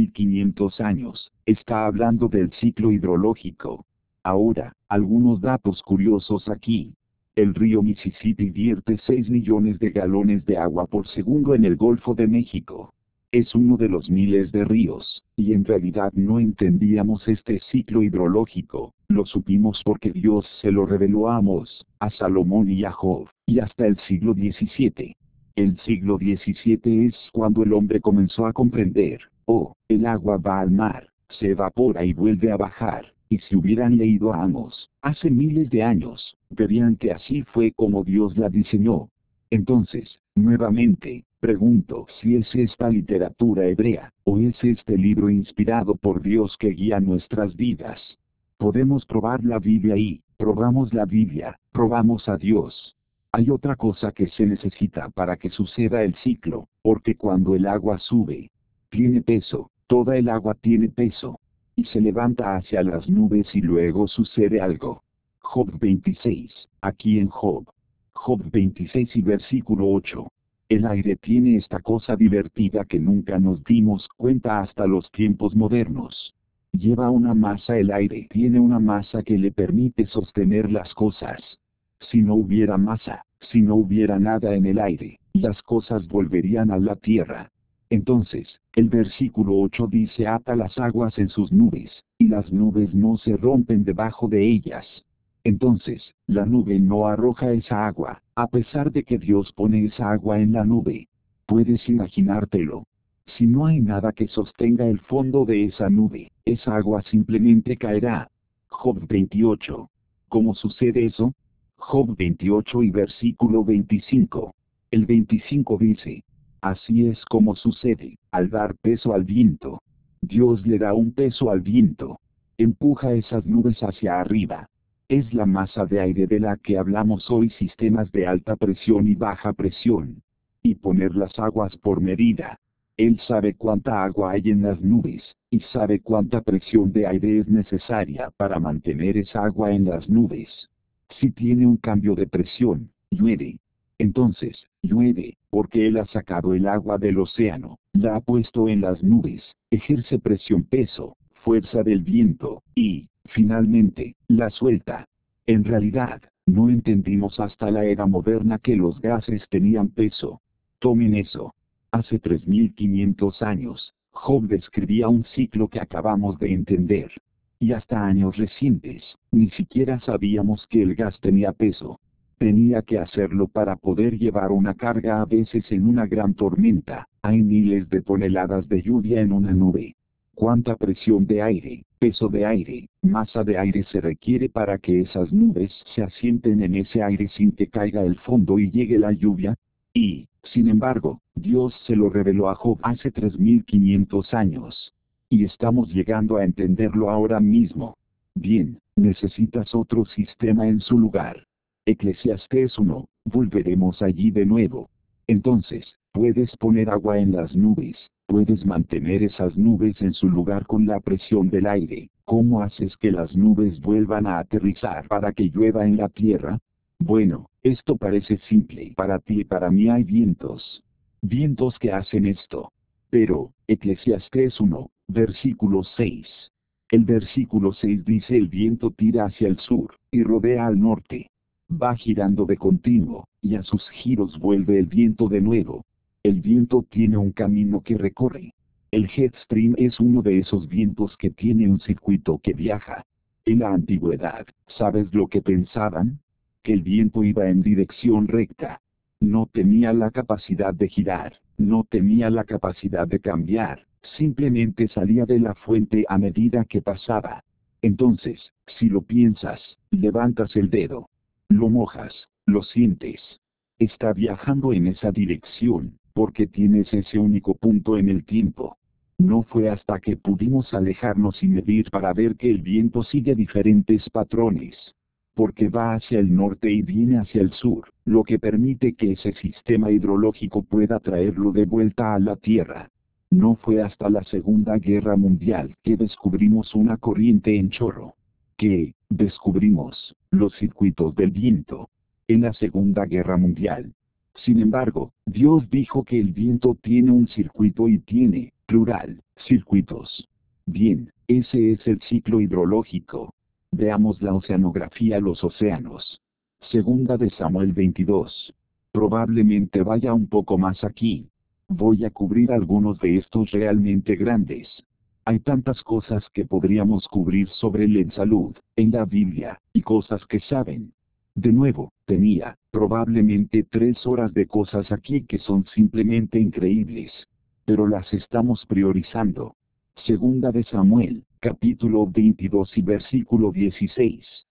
3500 años, está hablando del ciclo hidrológico. Ahora, algunos datos curiosos aquí. El río Mississippi vierte 6 millones de galones de agua por segundo en el Golfo de México. Es uno de los miles de ríos, y en realidad no entendíamos este ciclo hidrológico. Lo supimos porque Dios se lo reveló a Amós, a Salomón y a Job, y hasta el siglo XVII. El siglo XVII es cuando el hombre comenzó a comprender: oh, el agua va al mar, se evapora y vuelve a bajar. Y si hubieran leído a Amós, hace miles de años, verían que así fue como Dios la diseñó. Entonces, nuevamente, pregunto si es esta literatura hebrea, o es este libro inspirado por Dios que guía nuestras vidas. Podemos probar la Biblia y, probamos la Biblia, probamos a Dios. Hay otra cosa que se necesita para que suceda el ciclo, porque cuando el agua sube, tiene peso, toda el agua tiene peso. Y se levanta hacia las nubes y luego sucede algo. Job 26, aquí en Job. Job 26 y versículo 8. El aire tiene esta cosa divertida que nunca nos dimos cuenta hasta los tiempos modernos. Lleva una masa, el aire tiene una masa que le permite sostener las cosas. Si no hubiera masa, si no hubiera nada en el aire, las cosas volverían a la tierra. Entonces, el versículo 8 dice: ata las aguas en sus nubes, y las nubes no se rompen debajo de ellas. Entonces, la nube no arroja esa agua, a pesar de que Dios pone esa agua en la nube. Puedes imaginártelo. Si no hay nada que sostenga el fondo de esa nube, esa agua simplemente caerá. Job 28. ¿Cómo sucede eso? Job 28 y versículo 25. El 25 dice: así es como sucede, al dar peso al viento. Dios le da un peso al viento. Empuja esas nubes hacia arriba. Es la masa de aire de la que hablamos hoy, sistemas de alta presión y baja presión. Y poner las aguas por medida. Él sabe cuánta agua hay en las nubes, y sabe cuánta presión de aire es necesaria para mantener esa agua en las nubes. Si tiene un cambio de presión, llueve. Entonces, llueve, porque Él ha sacado el agua del océano, la ha puesto en las nubes, ejerce presión, peso, fuerza del viento, y, finalmente, la suelta. En realidad, no entendimos hasta la era moderna que los gases tenían peso. Tomen eso. Hace 3500 años, Job describía un ciclo que acabamos de entender. Y hasta años recientes, ni siquiera sabíamos que el gas tenía peso. Tenía que hacerlo para poder llevar una carga. A veces en una gran tormenta, hay miles de toneladas de lluvia en una nube. ¿Cuánta presión de aire, peso de aire, masa de aire se requiere para que esas nubes se asienten en ese aire sin que caiga el fondo y llegue la lluvia? Y, sin embargo, Dios se lo reveló a Job hace 3500 años. Y estamos llegando a entenderlo ahora mismo. Bien, necesitas otro sistema en su lugar. Eclesiastés 1, volveremos allí de nuevo. Entonces, Puedes poner agua en las nubes, puedes mantener esas nubes en su lugar con la presión del aire. ¿Cómo haces que las nubes vuelvan a aterrizar para que llueva en la tierra? Bueno, esto parece simple. Para ti y para mí hay vientos. Vientos que hacen esto. Pero, Eclesiastés 1, versículo 6. El versículo 6 dice: el viento tira hacia el sur, y rodea al norte. Va girando de continuo, y a sus giros vuelve el viento de nuevo. El viento tiene un camino que recorre. El jet stream es uno de esos vientos que tiene un circuito que viaja. En la antigüedad, ¿sabes lo que pensaban? Que el viento iba en dirección recta. No tenía la capacidad de girar, no tenía la capacidad de cambiar, simplemente salía de la fuente a medida que pasaba. Entonces, si lo piensas, levantas el dedo. Lo mojas, lo sientes. Está viajando en esa dirección, porque tienes ese único punto en el tiempo. No fue hasta que pudimos alejarnos y medir para ver que el viento sigue diferentes patrones. Porque va hacia el norte y viene hacia el sur, lo que permite que ese sistema hidrológico pueda traerlo de vuelta a la Tierra. No fue hasta la Segunda Guerra Mundial que descubrimos una corriente en chorro. ¿Qué descubrimos? Los circuitos del viento. En la Segunda Guerra Mundial. Sin embargo, Dios dijo que el viento tiene un circuito y tiene, plural, circuitos. Bien, ese es el ciclo hidrológico. Veamos la oceanografía, los océanos. Segunda de Samuel 22. Probablemente vaya un poco más aquí. Voy a cubrir algunos de estos realmente grandes. Hay tantas cosas que podríamos cubrir sobre la salud, en la Biblia, y cosas que saben. De nuevo, tenía, probablemente 3 horas de cosas aquí que son simplemente increíbles. Pero las estamos priorizando. Segunda de Samuel, capítulo 22 y versículo 16.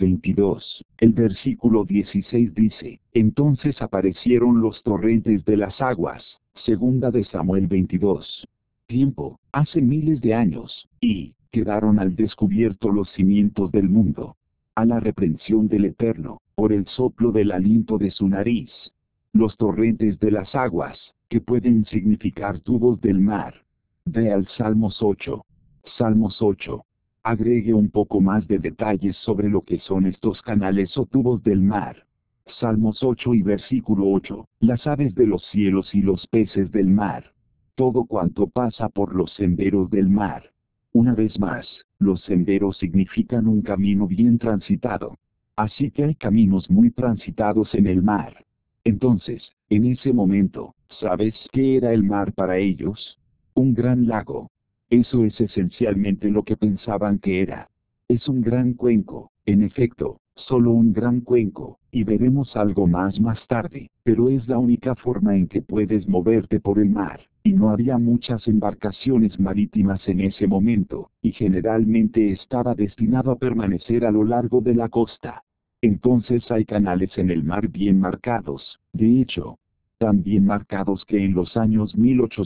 22. El versículo 16 dice: entonces aparecieron los torrentes de las aguas. Segunda de Samuel 22. Tiempo, hace miles de años, y quedaron al descubierto los cimientos del mundo. A la reprensión del Eterno, por el soplo del aliento de su nariz. Los torrentes de las aguas, que pueden significar tubos del mar. Ve al Salmos 8. Salmos 8. Agregue un poco más de detalles sobre lo que son estos canales o tubos del mar. Salmos 8 y versículo 8. Las aves de los cielos y los peces del mar. Todo cuanto pasa por los senderos del mar. Una vez más, los senderos significan un camino bien transitado. Así que hay caminos muy transitados en el mar. Entonces, en ese momento, ¿sabes qué era el mar para ellos? Un gran lago. Eso es esencialmente lo que pensaban que era. Es un gran cuenco, en efecto, solo un gran cuenco, y veremos algo más tarde, pero es la única forma en que puedes moverte por el mar, y no había muchas embarcaciones marítimas en ese momento, y generalmente estaba destinado a permanecer a lo largo de la costa. Entonces hay canales en el mar bien marcados, de hecho, tan bien marcados que en los años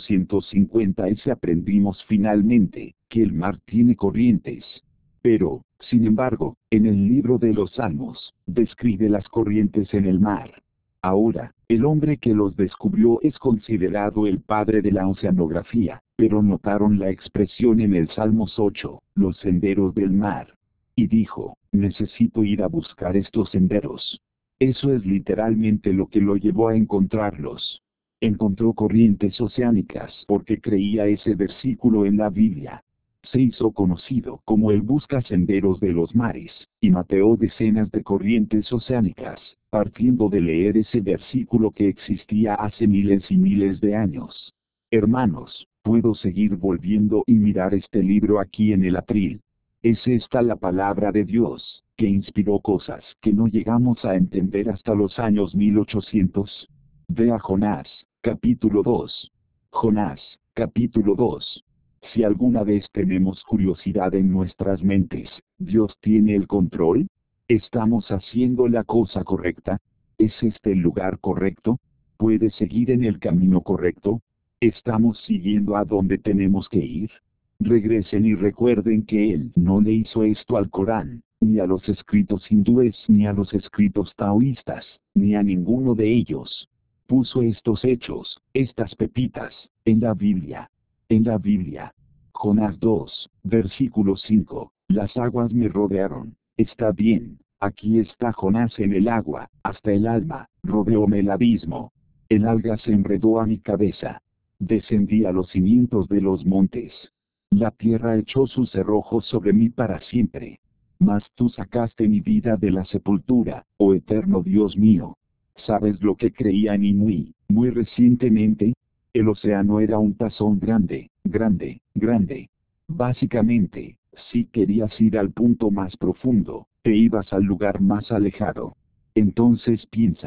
1850 aprendimos finalmente, que el mar tiene corrientes. Pero, sin embargo, en el libro de los Salmos, describe las corrientes en el mar. Ahora, el hombre que los descubrió es considerado el padre de la oceanografía, pero notaron la expresión en el Salmos 8, los senderos del mar. Y dijo, necesito ir a buscar estos senderos. Eso es literalmente lo que lo llevó a encontrarlos. Encontró corrientes oceánicas porque creía ese versículo en la Biblia. Se hizo conocido como el busca senderos de los mares, y mateó decenas de corrientes oceánicas, partiendo de leer ese versículo que existía hace miles y miles de años. Hermanos, puedo seguir volviendo y mirar este libro aquí en el atril. Es esta la palabra de Dios, que inspiró cosas que no llegamos a entender hasta los años 1800. Ve a Jonás, capítulo 2. Jonás, capítulo 2. Si alguna vez tenemos curiosidad en nuestras mentes, ¿Dios tiene el control? ¿Estamos haciendo la cosa correcta? ¿Es este el lugar correcto? ¿Puede seguir en el camino correcto? ¿Estamos siguiendo a donde tenemos que ir? Regresen y recuerden que Él no le hizo esto al Corán, ni a los escritos hindúes, ni a los escritos taoístas, ni a ninguno de ellos. puso estos hechos, estas pepitas, en la Biblia. En la Biblia. Jonás 2, versículo 5. Las aguas me rodearon. Está bien, aquí está Jonás en el agua, hasta el alma, rodeóme el abismo. El alga se enredó a mi cabeza. Descendí a los cimientos de los montes. La tierra echó sus cerrojos sobre mí para siempre. Mas tú sacaste mi vida de la sepultura, oh eterno Dios mío. ¿Sabes lo que creía en muy recientemente? El océano era un tazón grande, grande, grande. Básicamente, si querías ir al punto más profundo, te ibas al lugar más alejado. Entonces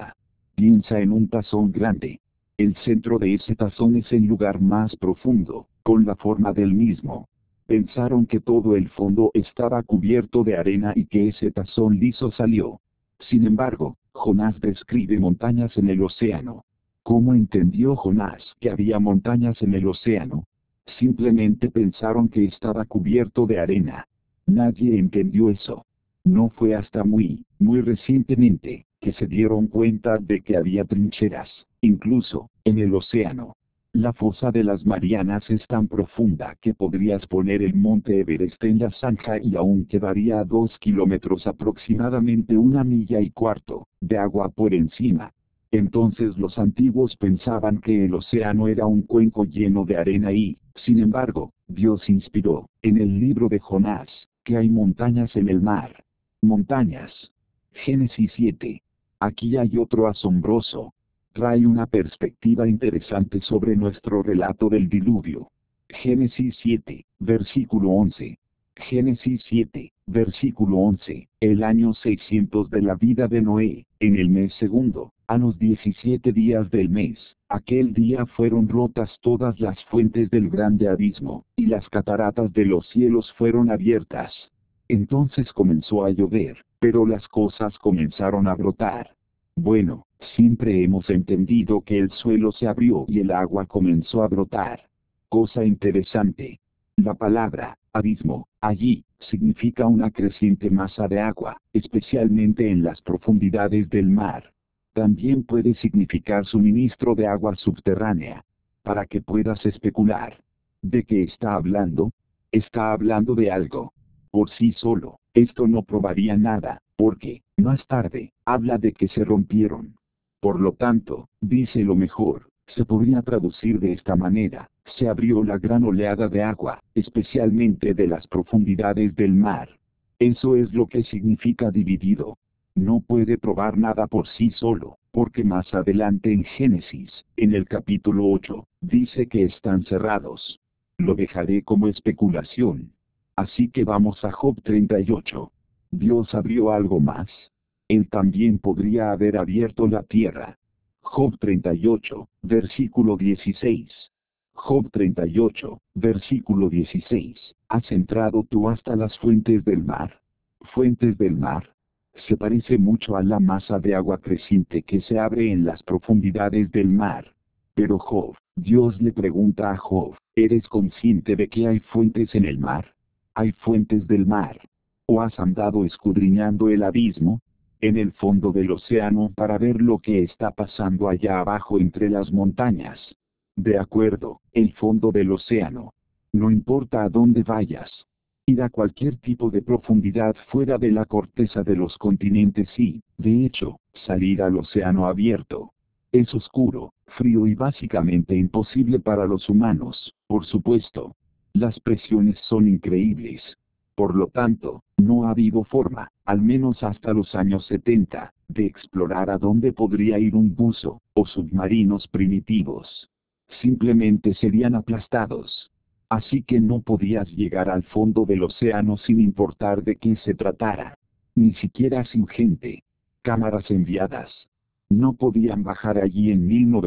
piensa en un tazón grande. El centro de ese tazón es el lugar más profundo, con la forma del mismo. Pensaron que todo el fondo estaba cubierto de arena y que ese tazón liso salió. Sin embargo, Jonás describe montañas en el océano. ¿Cómo entendió Jonás que había montañas en el océano? Simplemente pensaron que estaba cubierto de arena. Nadie entendió eso. No fue hasta muy recientemente, que se dieron cuenta de que había trincheras, incluso, en el océano. La fosa de las Marianas es tan profunda que podrías poner el monte Everest en la zanja y aún quedaría a 2 kilómetros, aproximadamente 1,25 millas, de agua por encima. Entonces los antiguos pensaban que el océano era un cuenco lleno de arena y, sin embargo, Dios inspiró, en el libro de Jonás, que hay montañas en el mar. Montañas. Génesis 7. Aquí hay otro asombroso. Trae una perspectiva interesante sobre nuestro relato del diluvio. Génesis 7, versículo 11. Génesis 7, versículo 11. El año 600 de la vida de Noé, en el mes segundo, a los 17 días del mes, aquel día fueron rotas todas las fuentes del grande abismo, y las cataratas de los cielos fueron abiertas. Entonces comenzó a llover, pero las cosas comenzaron a brotar. Bueno, siempre hemos entendido que el suelo se abrió y el agua comenzó a brotar. Cosa interesante. La palabra, abismo, allí, significa una creciente masa de agua, especialmente en las profundidades del mar. También puede significar suministro de agua subterránea. Para que puedas especular. ¿De qué está hablando? Está hablando de algo. Por sí solo, esto no probaría nada, porque, más tarde, habla de que se rompieron. Por lo tanto, dice lo mejor, se podría traducir de esta manera: se abrió la gran oleada de agua, especialmente de las profundidades del mar. Eso es lo que significa dividido. No puede probar nada por sí solo, porque más adelante en Génesis, en el capítulo 8, dice que están cerrados. Lo dejaré como especulación. Así que vamos a Job 38. ¿Dios abrió algo más? Él también podría haber abierto la tierra. Job 38, versículo 16. Job 38, versículo 16. ¿Has entrado tú hasta las fuentes del mar? Fuentes del mar. Se parece mucho a la masa de agua creciente que se abre en las profundidades del mar. Pero Job, Dios le pregunta a Job, ¿eres consciente de que hay fuentes en el mar? ¿Hay fuentes del mar? ¿O has andado escudriñando el abismo? En el fondo del océano para ver lo que está pasando allá abajo entre las montañas. De acuerdo, el fondo del océano. No importa a dónde vayas. Ir a cualquier tipo de profundidad fuera de la corteza de los continentes y, de hecho, salir al océano abierto. Es oscuro, frío y básicamente imposible para los humanos, por supuesto. Las presiones son increíbles. Por lo tanto, no ha habido forma, al menos hasta los años 70, de explorar a dónde podría ir un buzo, o submarinos primitivos. Simplemente serían aplastados. Así que no podías llegar al fondo del océano sin importar de qué se tratara. Ni siquiera sin gente. Cámaras enviadas. No podían bajar allí en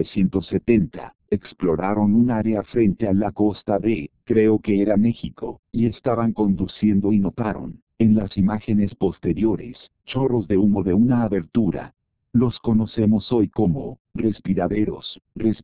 1970. Exploraron un área frente a la costa de, creo que era México, y estaban conduciendo y notaron, en las imágenes posteriores, chorros de humo de una abertura. Los conocemos hoy como respiraderos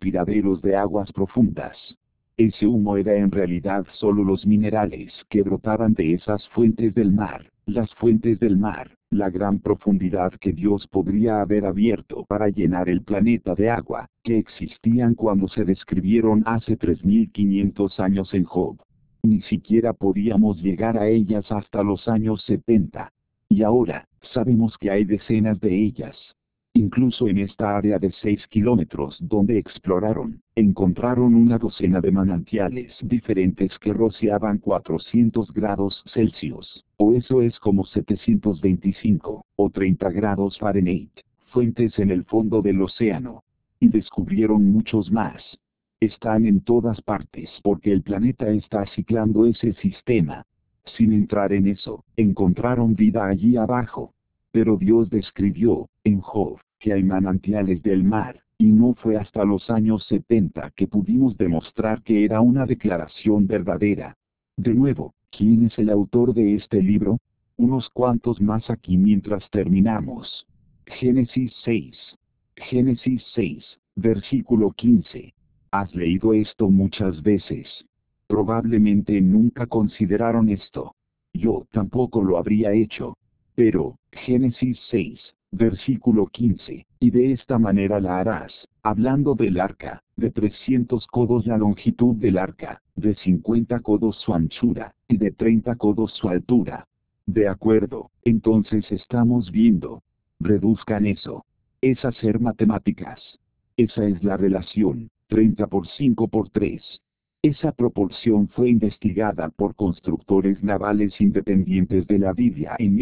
de aguas profundas. Ese humo era en realidad solo los minerales que brotaban de esas fuentes del mar. Las fuentes del mar, La gran profundidad que Dios podría haber abierto para llenar el planeta de agua, que existían cuando se describieron hace 3500 años en Job. Ni siquiera podíamos llegar a ellas hasta los años 70. Y ahora, sabemos que hay decenas de ellas. Incluso en esta área de 6 kilómetros donde exploraron, encontraron una docena de manantiales diferentes que rociaban 400 grados Celsius, o eso es como 725, o 30 grados Fahrenheit, fuentes en el fondo del océano. Y descubrieron muchos más. Están en todas partes porque el planeta está ciclando ese sistema. Sin entrar en eso, encontraron vida allí abajo. Pero Dios describió, en Job, que hay manantiales del mar, y no fue hasta los años 70 que pudimos demostrar que era una declaración verdadera. De nuevo, ¿quién es el autor de este libro? Unos cuantos más aquí mientras terminamos. Génesis 6. Génesis 6, versículo 15. ¿Has leído esto muchas veces? Probablemente nunca consideraron esto. Yo tampoco lo habría hecho. Pero, Génesis 6, versículo 15, y de esta manera la harás, hablando del arca, de 300 codos la longitud del arca, de 50 codos su anchura, y de 30 codos su altura. De acuerdo, entonces estamos viendo. Reduzcan eso. Es hacer matemáticas. Esa es la relación, 30 por 5 por 3. Esa proporción fue investigada por constructores navales independientes de la Biblia en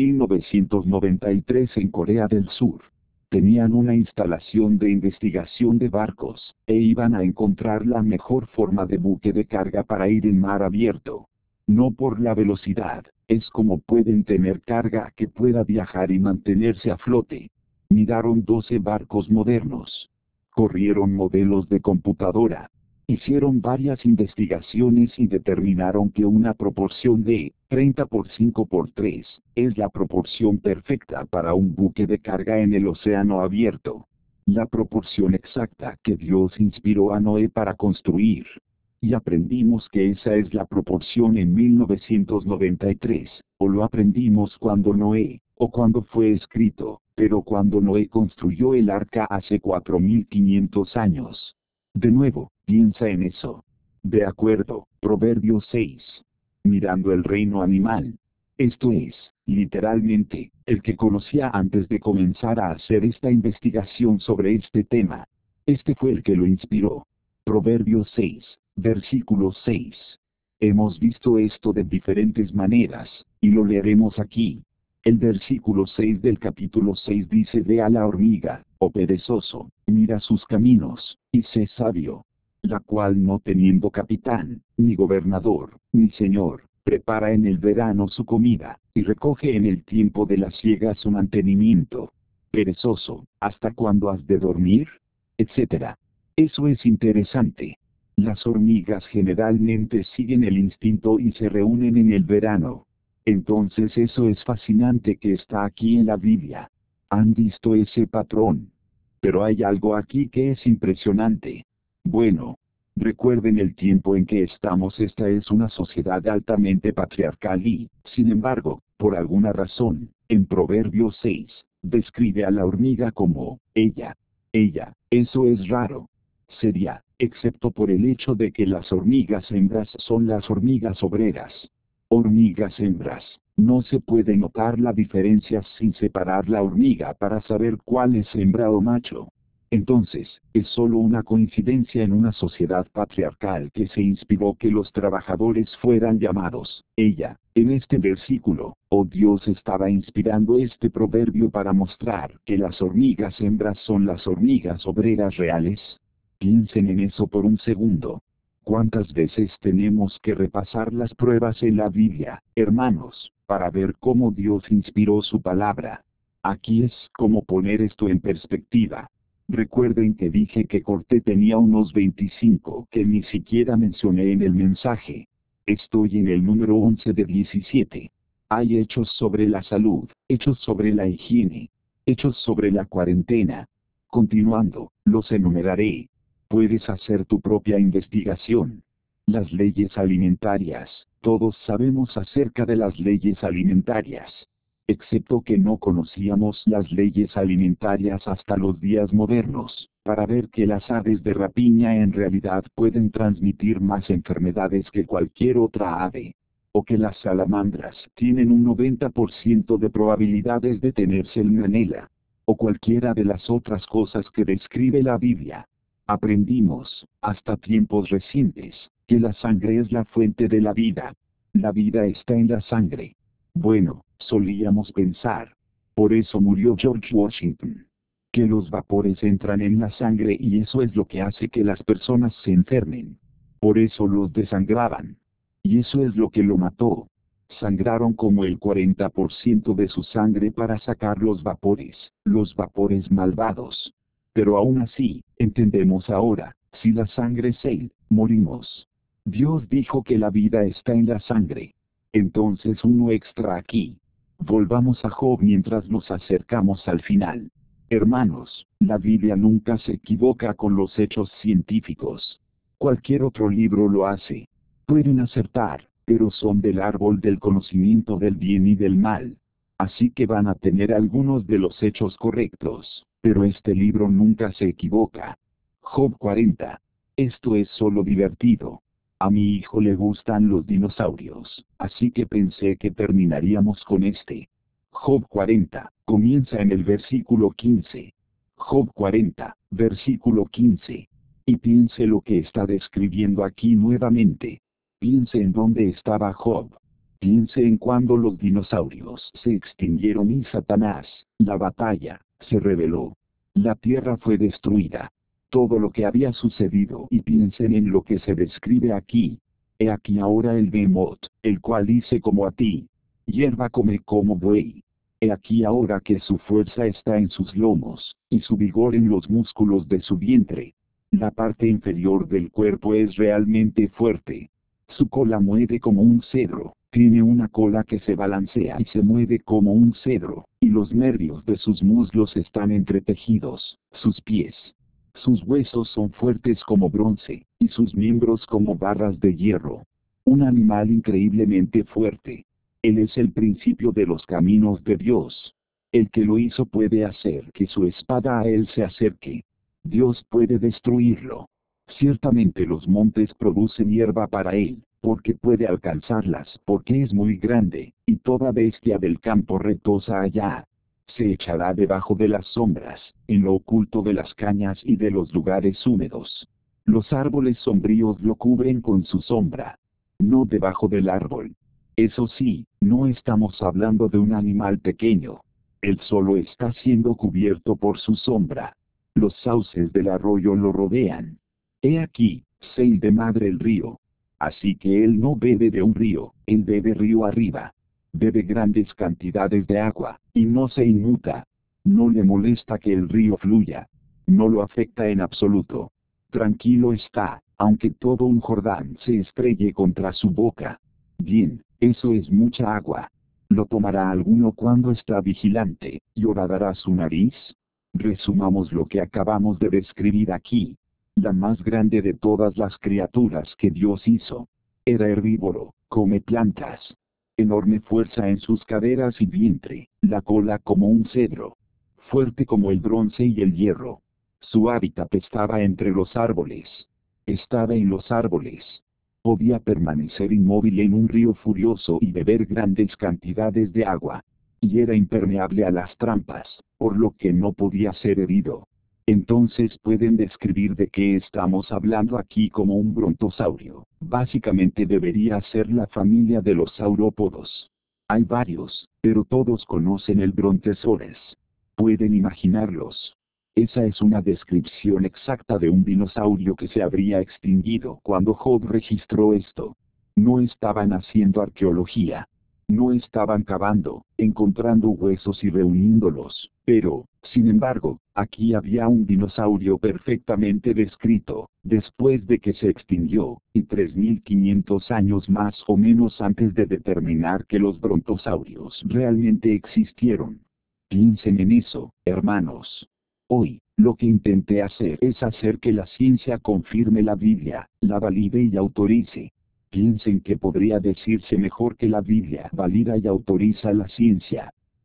1993 en Corea del Sur. Tenían una instalación de investigación de barcos, e iban a encontrar la mejor forma de buque de carga para ir en mar abierto. No por la velocidad, es como pueden tener carga que pueda viajar y mantenerse a flote. Miraron 12 barcos modernos. Corrieron modelos de computadora. Hicieron varias investigaciones y determinaron que una proporción de 30 por 5 por 3 es la proporción perfecta para un buque de carga en el océano abierto. La proporción exacta que Dios inspiró a Noé para construir. Y aprendimos que esa es la proporción en 1993, o lo aprendimos cuando Noé, o cuando fue escrito, pero cuando Noé construyó el arca hace 4500 años. De nuevo, piensa en eso. De acuerdo, Proverbios 6. Mirando el reino animal. Esto es, literalmente, el que conocía antes de comenzar a hacer esta investigación sobre este tema. Este fue el que lo inspiró. Proverbios 6, versículo 6. Hemos visto esto de diferentes maneras, y lo leeremos aquí. El versículo 6 del capítulo 6 dice: Ve a la hormiga, oh perezoso, mira sus caminos, y sé sabio, la cual no teniendo capitán, ni gobernador, ni señor, prepara en el verano su comida, y recoge en el tiempo de la siega su mantenimiento. Perezoso, ¿hasta cuándo has de dormir? Etcétera. Eso es interesante. Las hormigas generalmente siguen el instinto y se reúnen en el verano. Entonces eso es fascinante que está aquí en la Biblia. ¿Han visto ese patrón? Pero hay algo aquí que es impresionante. Bueno, recuerden el tiempo en que estamos. Esta es una sociedad altamente patriarcal y, sin embargo, por alguna razón, en Proverbios 6, describe a la hormiga como ella. Ella, eso es raro. Sería, excepto por el hecho de que las hormigas hembras son las hormigas obreras. Hormigas hembras, no se puede notar la diferencia sin separar la hormiga para saber cuál es hembra o macho. Entonces, es solo una coincidencia en una sociedad patriarcal que se inspiró que los trabajadores fueran llamados ella. En este versículo, Dios estaba inspirando este proverbio para mostrar que las hormigas hembras son las hormigas obreras reales. Piensen en eso por un segundo. ¿Cuántas veces tenemos que repasar las pruebas en la Biblia, hermanos, para ver cómo Dios inspiró su palabra? Aquí es como poner esto en perspectiva. Recuerden que dije que Corté tenía unos 25 que ni siquiera mencioné en el mensaje. Estoy en el número 11 de 17. Hay hechos sobre la salud, hechos sobre la higiene, hechos sobre la cuarentena. Continuando, los enumeraré. Puedes hacer tu propia investigación. Las leyes alimentarias. Todos sabemos acerca de las leyes alimentarias. excepto que no conocíamos las leyes alimentarias hasta los días modernos, para ver que las aves de rapiña en realidad pueden transmitir más enfermedades que cualquier otra ave. O que las salamandras tienen un 90% de probabilidades de tener salmonela. O cualquiera de las otras cosas que describe la Biblia. Aprendimos, hasta tiempos recientes, que la sangre es la fuente de la vida. La vida está en la sangre. Bueno, solíamos pensar. Por eso murió George Washington. Que los vapores entran en la sangre y eso es lo que hace que las personas se enfermen. Por eso los desangraban. Y eso es lo que lo mató. Sangraron como el 40% de su sangre para sacar los vapores malvados. Pero aún así, entendemos ahora, si la sangre es él, morimos. Dios dijo que la vida está en la sangre. Entonces uno extra aquí. Volvamos a Job mientras nos acercamos al final. Hermanos, la Biblia nunca se equivoca con los hechos científicos. Cualquier otro libro lo hace. Pueden acertar, pero son del árbol del conocimiento del bien y del mal. Así que van a tener algunos de los hechos correctos, pero este libro nunca se equivoca. Job 40. Esto es solo divertido. A mi hijo le gustan los dinosaurios, así que pensé que terminaríamos con este. Job 40, comienza en el versículo 15. Job 40, versículo 15. Y piense lo que está describiendo aquí nuevamente. Piense en dónde estaba Job. Piense en cuando los dinosaurios se extinguieron y Satanás, la batalla, se rebeló. La tierra fue destruida. Todo lo que había sucedido y piensen en lo que se describe aquí. He aquí ahora el Behemoth, el cual dice como a ti. Hierba come como buey. He aquí ahora que su fuerza está en sus lomos, y su vigor en los músculos de su vientre. La parte inferior del cuerpo es realmente fuerte. Su cola mueve como un cedro, tiene una cola que se balancea y se mueve como un cedro, y los nervios de sus muslos están entretejidos, sus pies. Sus huesos son fuertes como bronce, y sus miembros como barras de hierro. Un animal increíblemente fuerte. Él es el principio de los caminos de Dios. El que lo hizo puede hacer que su espada a él se acerque. Dios puede destruirlo. Ciertamente los montes producen hierba para él, porque puede alcanzarlas, porque es muy grande, y toda bestia del campo retosa allá. Se echará debajo de las sombras, en lo oculto de las cañas y de los lugares húmedos. Los árboles sombríos lo cubren con su sombra. No debajo del árbol. Eso sí, no estamos hablando de un animal pequeño. Él solo está siendo cubierto por su sombra. Los sauces del arroyo lo rodean. He aquí, Seil de madre el río. Así que él no bebe de un río, él bebe río arriba. Bebe grandes cantidades de agua, y no se inmuta. No le molesta que el río fluya. No lo afecta en absoluto. Tranquilo está, aunque todo un Jordán se estrelle contra su boca. Bien, eso es mucha agua. ¿Lo tomará alguno cuando está vigilante, y horadará su nariz? Resumamos lo que acabamos de describir aquí. La más grande de todas las criaturas que Dios hizo. Era herbívoro, come plantas. Enorme fuerza en sus caderas y vientre, la cola como un cedro. Fuerte como el bronce y el hierro. Su hábitat estaba entre los árboles. Estaba en los árboles. Podía permanecer inmóvil en un río furioso y beber grandes cantidades de agua. Y era impermeable a las trampas, por lo que no podía ser herido. Entonces pueden describir de qué estamos hablando aquí como un brontosaurio. Básicamente debería ser la familia de los saurópodos. Hay varios, pero todos conocen el brontosaurus. Pueden imaginarlos. Esa es una descripción exacta de un dinosaurio que se habría extinguido cuando Job registró esto. No estaban haciendo arqueología. No estaban cavando, encontrando huesos y reuniéndolos, pero, sin embargo, aquí había un dinosaurio perfectamente descrito, después de que se extinguió, y 3500 años más o menos antes de determinar que los brontosaurios realmente existieron. Piensen en eso, hermanos. Hoy, lo que intenté hacer es hacer que la ciencia confirme la Biblia, la valide y autorice. Piensen que podría decirse mejor que la Biblia valida y autoriza la ciencia.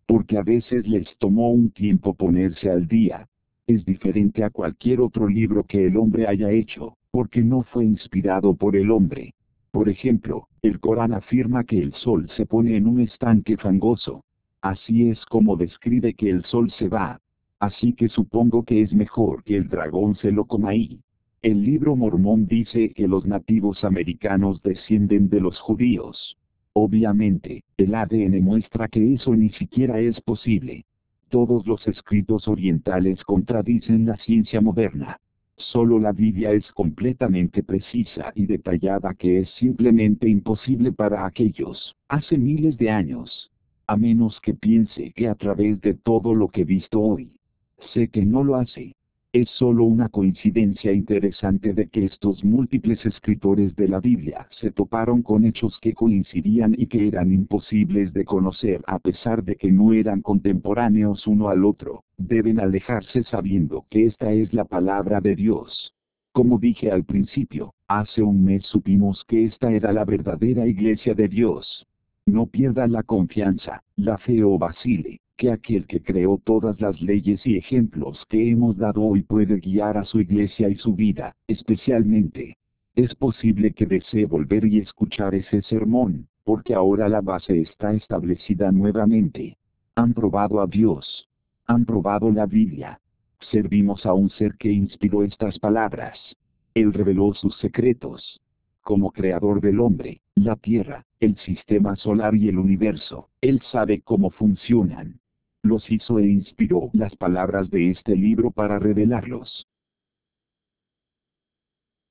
porque a veces les tomó un tiempo ponerse al día. Es diferente a cualquier otro libro que el hombre haya hecho, porque no fue inspirado por el hombre. Por ejemplo, el Corán afirma que el sol se pone en un estanque fangoso. Así es como describe que el sol se va. Así que supongo que es mejor que el dragón se lo coma ahí. El libro mormón dice que los nativos americanos descienden de los judíos. Obviamente, el ADN muestra que eso ni siquiera es posible. Todos los escritos orientales contradicen la ciencia moderna. Solo la Biblia es completamente precisa y detallada, que es simplemente imposible para aquellos, hace miles de años. A menos que piense que a través de todo lo que he visto hoy. Sé que no lo hace. Es solo una coincidencia interesante de que estos múltiples escritores de la Biblia se toparon con hechos que coincidían y que eran imposibles de conocer a pesar de que no eran contemporáneos uno al otro. Deben alejarse sabiendo que esta es la palabra de Dios. Como dije al principio, hace un mes supimos que esta era la verdadera iglesia de Dios. No pierda la confianza, la fe o vacile, que aquel que creó todas las leyes y ejemplos que hemos dado hoy puede guiar a su iglesia y su vida, especialmente. Es posible que desee volver y escuchar ese sermón, porque ahora la base está establecida nuevamente. Han probado a Dios. Han probado la Biblia. Servimos a un ser que inspiró estas palabras. Él reveló sus secretos. Como creador del hombre, la tierra, el sistema solar y el universo, Él sabe cómo funcionan. Los hizo e inspiró las palabras de este libro para revelarlos.